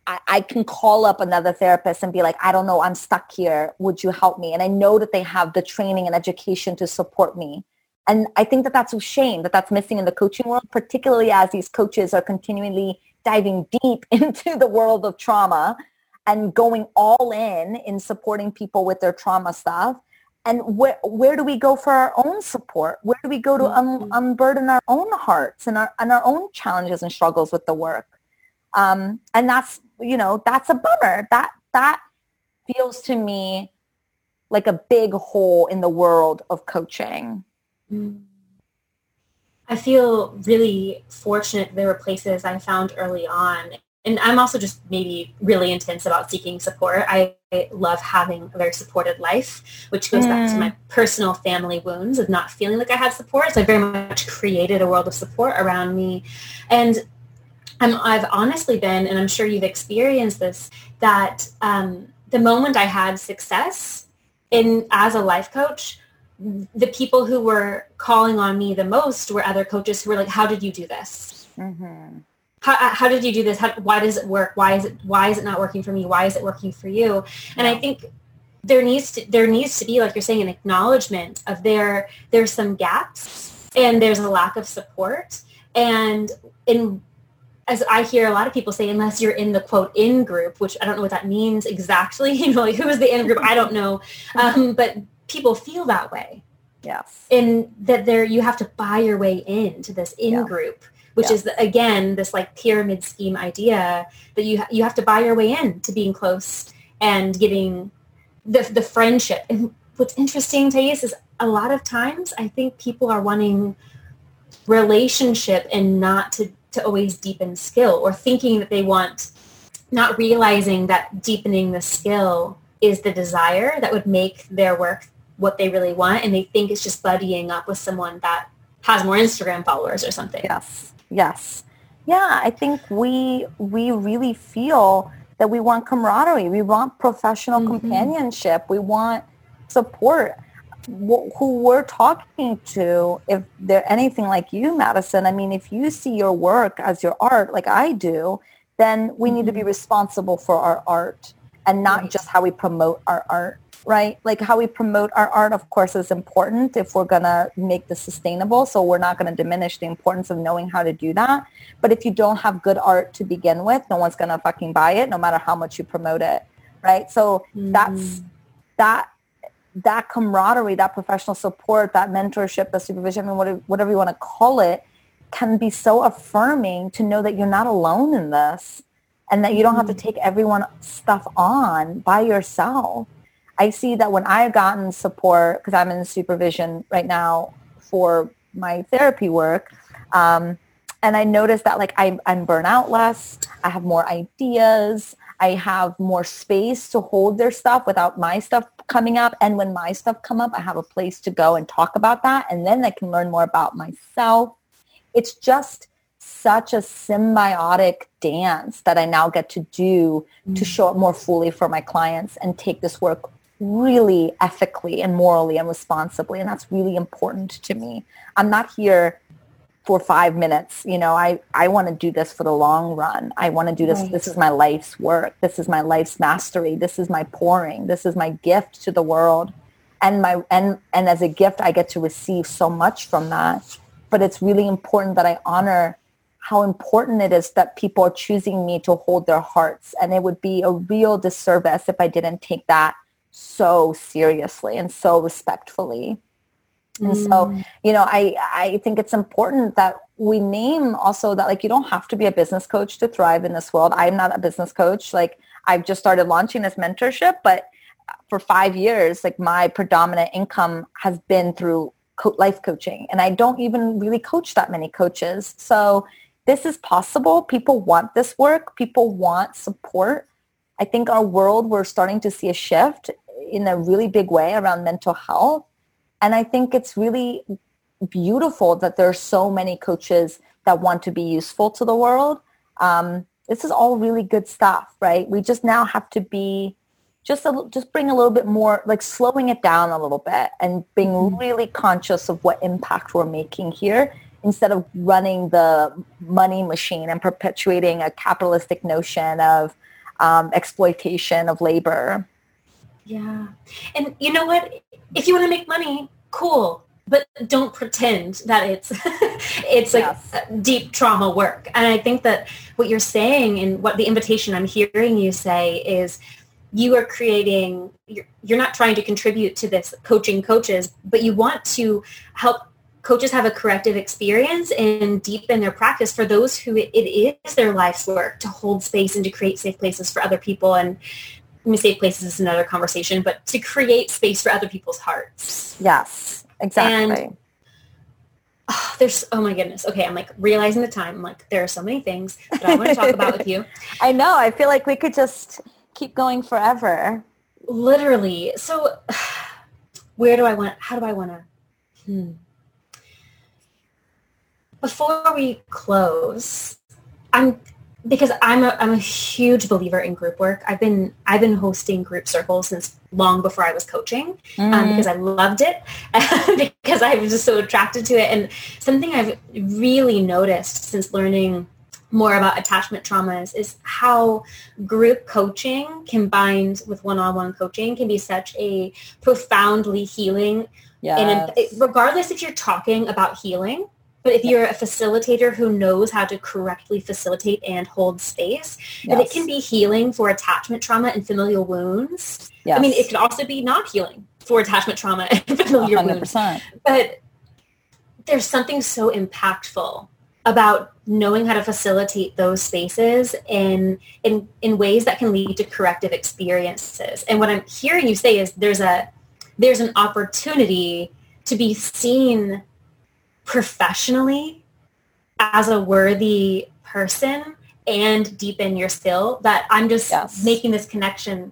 I, I can call up another therapist and be like, I don't know, I'm stuck here. Would you help me? And I know that they have the training and education to support me. And I think that that's a shame that that's missing in the coaching world, particularly as these coaches are continually diving deep into the world of trauma and going all in in supporting people with their trauma stuff. And where where do we go for our own support? Where do we go to un, unburden our own hearts and our and our own challenges and struggles with the work? Um, and that's, you know, that's a bummer. That that feels to me like a big hole in the world of coaching. I feel really fortunate there were places I found early on. And I'm also just maybe really intense about seeking support. I love having a very supported life, which goes mm. back to my personal family wounds of not feeling like I had support. So I very much created a world of support around me. And I'm, I've honestly been, and I'm sure you've experienced this, that um, the moment I had success in as a life coach, the people who were calling on me the most were other coaches who were like, how did you do this? Mm-hmm. How, how did you do this? How, why does it work? Why is it, why is it not working for me? Why is it working for you? And yeah. I think there needs to, there needs to be, like you're saying, an acknowledgement of there, there's some gaps and there's a lack of support. And in, as I hear a lot of people say, unless you're in the quote in group, which I don't know what that means exactly, you know, like who is the in group? I don't know. Um, but people feel that way. Yes. And that there, you have to buy your way into this in yeah. group, which yes. is again, this like pyramid scheme idea that you, you have to buy your way in to being close and getting the, the friendship. And what's interesting, Thais, is a lot of times I think people are wanting relationship and not to, to always deepen skill, or thinking that they want, not realizing that deepening the skill is the desire that would make their work what they really want. And they think it's just buddying up with someone that has more Instagram followers or something. Yes. Yes. Yeah. I think we, we really feel that we want camaraderie. We want professional mm-hmm. companionship. We want support. Who we're talking to, if they're anything like you, Madison, I mean, if you see your work as your art, like I do, then we mm-hmm. need to be responsible for our art and not right. just how we promote our art, right? Like how we promote our art, of course, is important if we're going to make this sustainable. So we're not going to diminish the importance of knowing how to do that. But if you don't have good art to begin with, no one's going to fucking buy it, no matter how much you promote it, right? So mm-hmm. that's that. that camaraderie, that professional support, that mentorship, the supervision, I mean, whatever, whatever you want to call it, can be so affirming to know that you're not alone in this and that you don't have to take everyone's stuff on by yourself. I see that when I've gotten support, because I'm in supervision right now for my therapy work, um, and I noticed that like I, I'm burnt out less, I have more ideas, I have more space to hold their stuff without my stuff coming up. And when my stuff come up, I have a place to go and talk about that. And then I can learn more about myself. It's just such a symbiotic dance that I now get to do mm-hmm. to show up more fully for my clients and take this work really ethically and morally and responsibly. And that's really important to me. I'm not here for five minutes. You know, I, I want to do this for the long run. I want to do this. Right. This is my life's work. This is my life's mastery. This is my pouring. This is my gift to the world. And my, and, and as a gift, I get to receive so much from that. But it's really important that I honor how important it is that people are choosing me to hold their hearts. And it would be a real disservice if I didn't take that so seriously and so respectfully. And so, you know, I, I think it's important that we name also that, like, you don't have to be a business coach to thrive in this world. I'm not a business coach. Like, I've just started launching this mentorship, but for five years, like, my predominant income has been through co- life coaching. And I don't even really coach that many coaches. So this is possible. People want this work. People want support. I think our world, we're starting to see a shift in a really big way around mental health. And I think it's really beautiful that there are so many coaches that want to be useful to the world. Um, this is all really good stuff, right? We just now have to be just a, just bring a little bit more, like slowing it down a little bit and being mm-hmm. really conscious of what impact we're making here instead of running the money machine and perpetuating a capitalistic notion of um, exploitation of labor. Yeah. And you know what? If you want to make money, cool. But don't pretend that it's it's like Yes. deep trauma work. And I think that what you're saying and what the invitation I'm hearing you say is you are creating, you're, you're not trying to contribute to this coaching coaches, but you want to help coaches have a corrective experience and deepen their practice for those who it, it is their life's work to hold space and to create safe places for other people. And I mean, safe places is another conversation, but to create space for other people's hearts. Yes, exactly. And oh, there's, oh my goodness. Okay. I'm like realizing the time. I'm like, there are so many things that I want to talk about with you. I know. I feel like we could just keep going forever. Literally. So where do I want, how do I want to, hmm. Before we close, I'm, because I'm a, I'm a huge believer in group work. I've been, I've been hosting group circles since long before I was coaching mm. um, because I loved it because I was just so attracted to it. And something I've really noticed since learning more about attachment traumas is how group coaching combined with one-on-one coaching can be such a profoundly healing. Yes. And it, regardless if you're talking about healing, but if you're a facilitator who knows how to correctly facilitate and hold space, yes. that it can be healing for attachment trauma and familial wounds. Yes. I mean, it could also be not healing for attachment trauma and familial one hundred percent. Wounds. But there's something so impactful about knowing how to facilitate those spaces in, in, in ways that can lead to corrective experiences. And what I'm hearing you say is there's a there's an opportunity to be seen professionally as a worthy person and deepen your skill. That I'm just yes. making this connection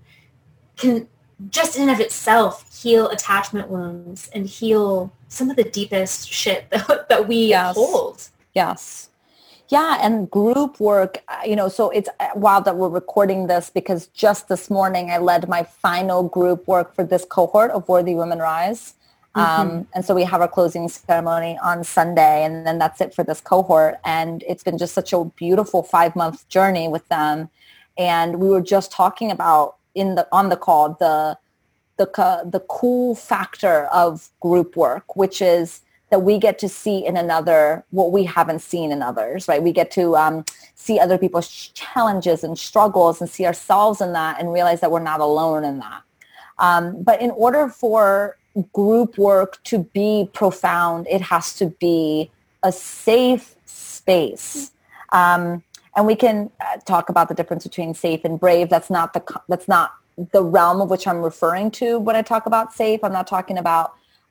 can just in and of itself heal attachment wounds and heal some of the deepest shit that, that we yes. hold. Yes. Yeah. And group work, you know, so it's wild that we're recording this because just this morning I led my final group work for this cohort of Worthy Women Rise. Mm-hmm. Um, and so we have our closing ceremony on Sunday, and then that's it for this cohort. And it's been just such a beautiful five-month journey with them. And we were just talking about in the on the call the the the cool factor of group work, which is that we get to see in another what we haven't seen in others, right? We get to um, see other people's challenges and struggles and see ourselves in that and realize that we're not alone in that. Um, but in order for group work to be profound, it has to be a safe space. Um, and we can uh, talk about the difference between safe and brave. That's not the that's not the realm of which I'm referring to when I talk about safe. I'm not talking about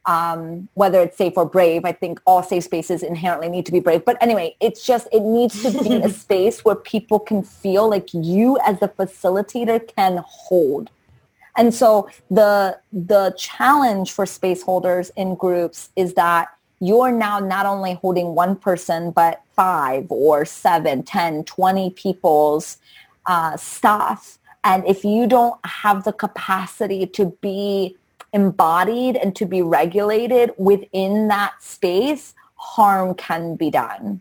um, whether it's safe or brave. I think all safe spaces inherently need to be brave. But anyway, it's just it needs to be a space where people can feel like you as the facilitator can hold. And so the the challenge for space holders in groups is that you're now not only holding one person, but five or seven, ten, twenty people's uh, stuff. And if you don't have the capacity to be embodied and to be regulated within that space, harm can be done.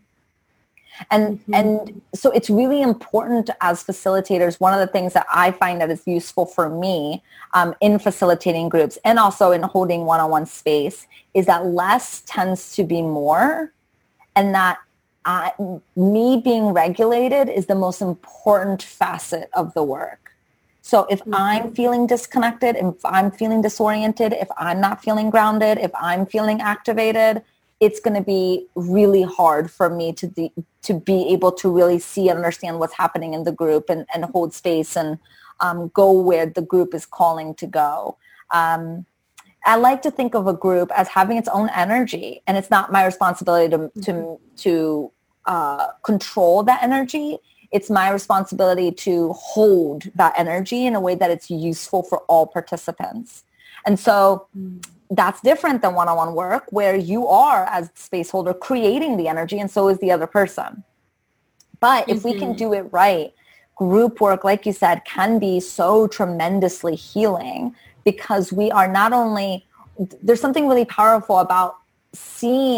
And mm-hmm. and so it's really important as facilitators. One of the things that I find that is useful for me um, in facilitating groups and also in holding one-on-one space is that less tends to be more, and that I, me being regulated is the most important facet of the work. So if mm-hmm. I'm feeling disconnected, if I'm feeling disoriented, if I'm not feeling grounded, if I'm feeling activated, it's going to be really hard for me to de- to be able to really see and understand what's happening in the group and, and hold space and um, go where the group is calling to go. Um, I like to think of a group as having its own energy, and it's not my responsibility to mm-hmm. to, to uh, control that energy. It's my responsibility to hold that energy in a way that it's useful for all participants. And so mm. that's different than one-on-one work where you are, as the space holder, creating the energy, and so is the other person. But mm-hmm. if we can do it right, group work, like you said, can be so tremendously healing because we are not only, there's something really powerful about seeing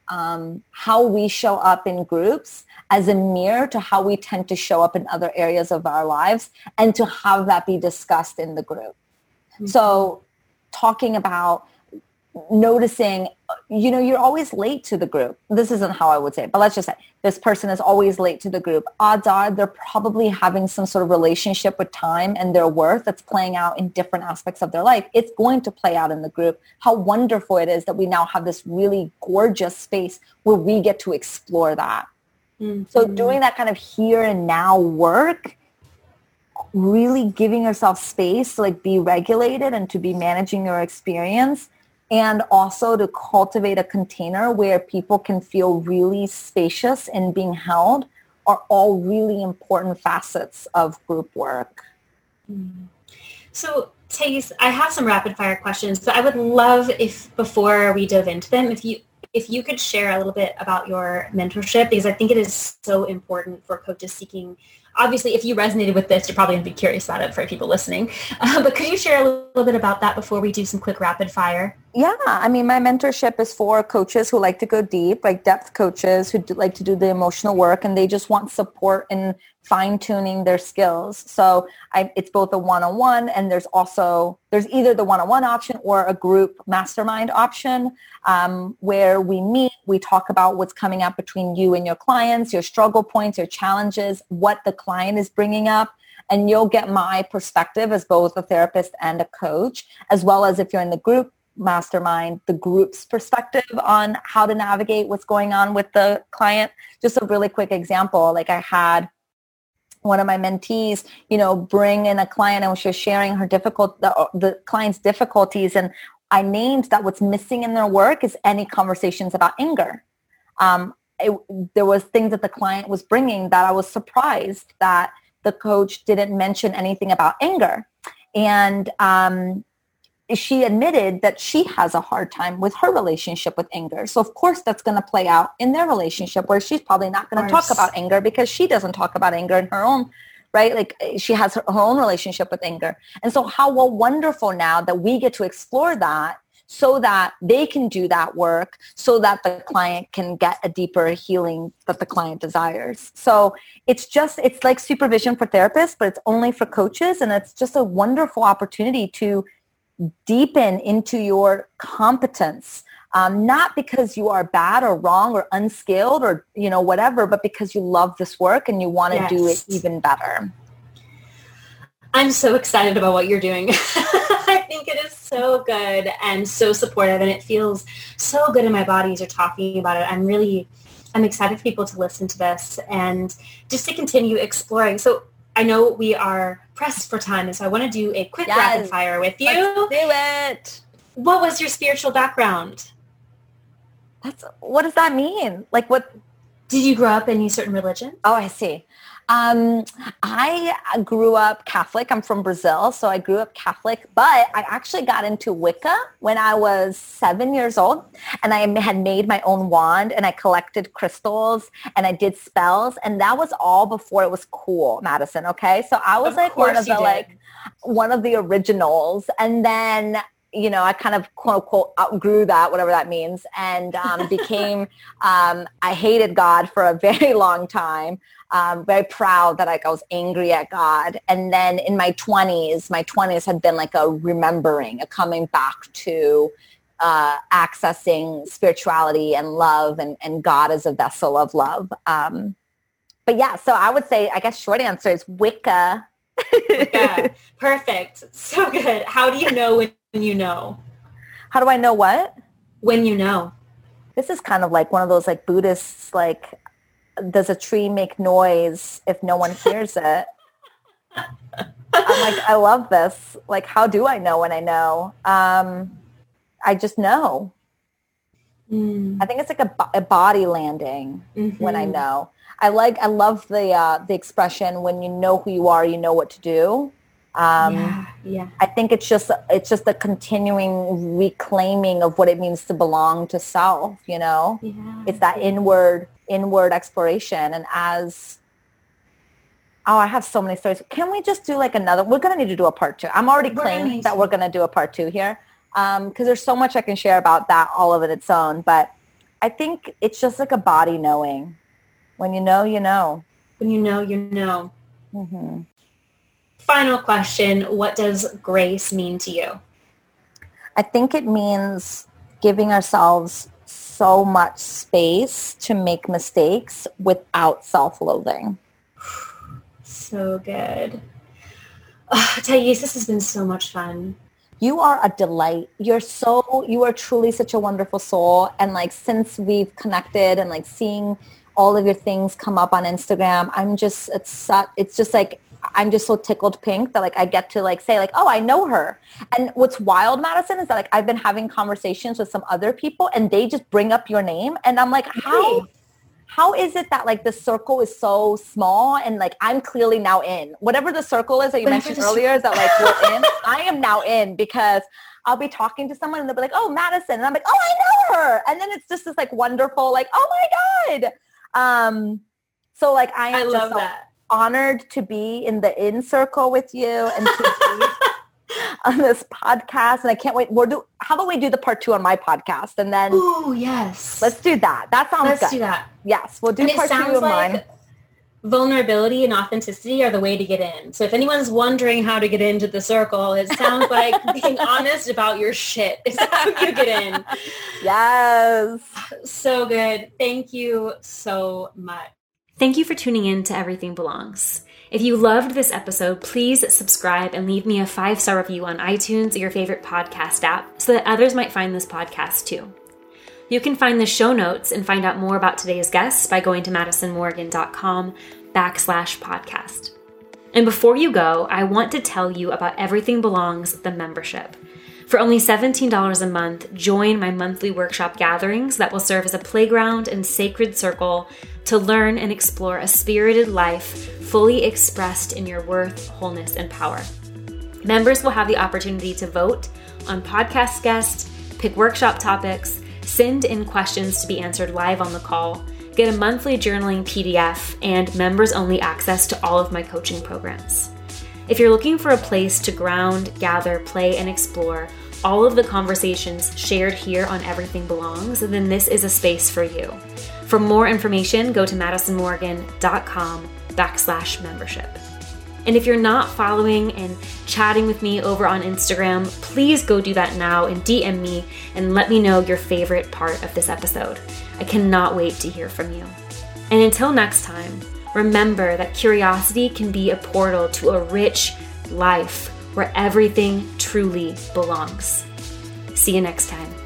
um, how we show up in groups as a mirror to how we tend to show up in other areas of our lives, and to have that be discussed in the group. Mm-hmm. So talking about noticing, you know, you're always late to the group. This isn't how I would say it, but let's just say this person is always late to the group. Odds are they're probably having some sort of relationship with time and their worth that's playing out in different aspects of their life. It's going to play out in the group. How wonderful it is that we now have this really gorgeous space where we get to explore that. Mm-hmm. So doing that kind of here and now work, really giving yourself space to like be regulated and to be managing your experience, and also to cultivate a container where people can feel really spacious and being held, are all really important facets of group work. So, Thais, I have some rapid fire questions, but I would love if before we dove into them, if you if you could share a little bit about your mentorship, because I think it is so important for coaches seeking. Obviously, if you resonated with this, you're probably going to be curious about it for people listening. Uh, but could you share a little bit about that before we do some quick rapid fire? Yeah, I mean, my mentorship is for coaches who like to go deep, like depth coaches who do, like to do the emotional work, and they just want support in fine-tuning their skills. So I, it's both a one-on-one, and there's also, there's either the one-on-one option or a group mastermind option um, where we meet, we talk about what's coming up between you and your clients, your struggle points, your challenges, what the client is bringing up. And you'll get my perspective as both a therapist and a coach, as well as if you're in the group mastermind, the group's perspective on how to navigate what's going on with the client. Just a really quick example, like I had one of my mentees, you know, bring in a client and she was sharing her difficult, the, the client's difficulties. And I named that what's missing in their work is any conversations about anger. Um, it, there was things that the client was bringing that I was surprised that the coach didn't mention anything about anger. And um, she admitted that she has a hard time with her relationship with anger. So of course that's going to play out in their relationship, where she's probably not going to talk about anger because she doesn't talk about anger in her own, right? Like she has her, her own relationship with anger. And so how well, wonderful now that we get to explore that so that they can do that work, so that the client can get a deeper healing that the client desires. So it's just, it's like supervision for therapists, but it's only for coaches. And it's just a wonderful opportunity to deepen into your competence, um, not because you are bad or wrong or unskilled or, you know, whatever, but because you love this work and you want to yes. do it even better. I'm so excited about what you're doing. I think it is so good and so supportive, and it feels so good in my body as you're talking about it. I'm really, I'm excited for people to listen to this and just to continue exploring. So I know we are pressed for time, and so I want to do a quick yes. rapid fire with you. Let's do it. What was your spiritual background? That's, what does that mean? Like what? Did you grow up in a certain religion? Oh, I see. Um, I grew up Catholic. I'm from Brazil, so I grew up Catholic, but I actually got into Wicca when I was seven years old, and I had made my own wand, and I collected crystals, and I did spells, and that was all before it was cool, Madison, okay? So I was of like one of the, did. like, one of the originals, and then you know, I kind of quote unquote outgrew that, whatever that means, and um, became, um, I hated God for a very long time. Um, very proud that like I was angry at God. And then in my twenties, my twenties had been like a remembering, a coming back to uh, accessing spirituality and love and, and God as a vessel of love. Um, but yeah, so I would say, I guess short answer is Wicca. Wicca. Perfect. So good. How do you know when you know? How do I know what? When you know. This is kind of like one of those like Buddhists, like, does a tree make noise if no one hears it? I'm like, I love this. Like, how do I know when I know? Um, I just know. Mm. I think it's like a, a body landing mm-hmm. when I know. I like, I love the uh, the expression, when you know who you are, you know what to do. Um, yeah, yeah. I think it's just it's just a continuing reclaiming of what it means to belong to self. You know, yeah. It's that inward inward exploration. And as oh, I have so many stories. Can we just do like another? We're gonna need to do a part two. I'm already we're claiming that we're gonna do a part two here because um, there's so much I can share about that all of it its own. But I think it's just like a body knowing. When you know, you know. When you know, you know. Mm-hmm. Final question. What does grace mean to you? I think it means giving ourselves so much space to make mistakes without self-loathing. So good. Oh, Thais, this has been so much fun. You are a delight. You're so, you are truly such a wonderful soul. And like, since we've connected and like seeing all of your things come up on Instagram, I'm just, it's such, it's just like, I'm just so tickled pink that like I get to like say like, oh, I know her. And what's wild, Madison, is that like I've been having conversations with some other people and they just bring up your name. And I'm like, how, how is it that like the circle is so small and like I'm clearly now in whatever the circle is that you Whatever mentioned the earlier that like we're in, I am now in because I'll be talking to someone and they'll be like, oh, Madison. And I'm like, oh, I know her. And then it's just this like wonderful, like, oh my God. Um, so like, I am I just love so that. honored to be in the in circle with you and to be on this podcast. And I can't wait. We'll do, how about we do the part two on my podcast? And then Oh, yes. let's do that. That sounds Let's good. do that. Yes, we'll do And it part two sounds of like mine. vulnerability and authenticity are the way to get in. So if anyone's wondering how to get into the circle, it sounds like being honest about your shit is how you get in. Yes. So good. Thank you so much. Thank you for tuning in to Everything Belongs. If you loved this episode, please subscribe and leave me a five-star review on iTunes or your favorite podcast app so that others might find this podcast too. You can find the show notes and find out more about today's guests by going to madisonmorgan.com backslash podcast. And before you go, I want to tell you about Everything Belongs, the membership. For only seventeen dollars a month, join my monthly workshop gatherings that will serve as a playground and sacred circle to learn and explore a spirited life fully expressed in your worth, wholeness, and power. Members will have the opportunity to vote on podcast guests, pick workshop topics, send in questions to be answered live on the call, get a monthly journaling P D F, and members-only access to all of my coaching programs. If you're looking for a place to ground, gather, play, and explore all of the conversations shared here on Everything Belongs, then this is a space for you. For more information, go to madisonmorgan.com backslash membership. And if you're not following and chatting with me over on Instagram, please go do that now and D M me and let me know your favorite part of this episode. I cannot wait to hear from you. And until next time, remember that curiosity can be a portal to a rich life where everything truly belongs. See you next time.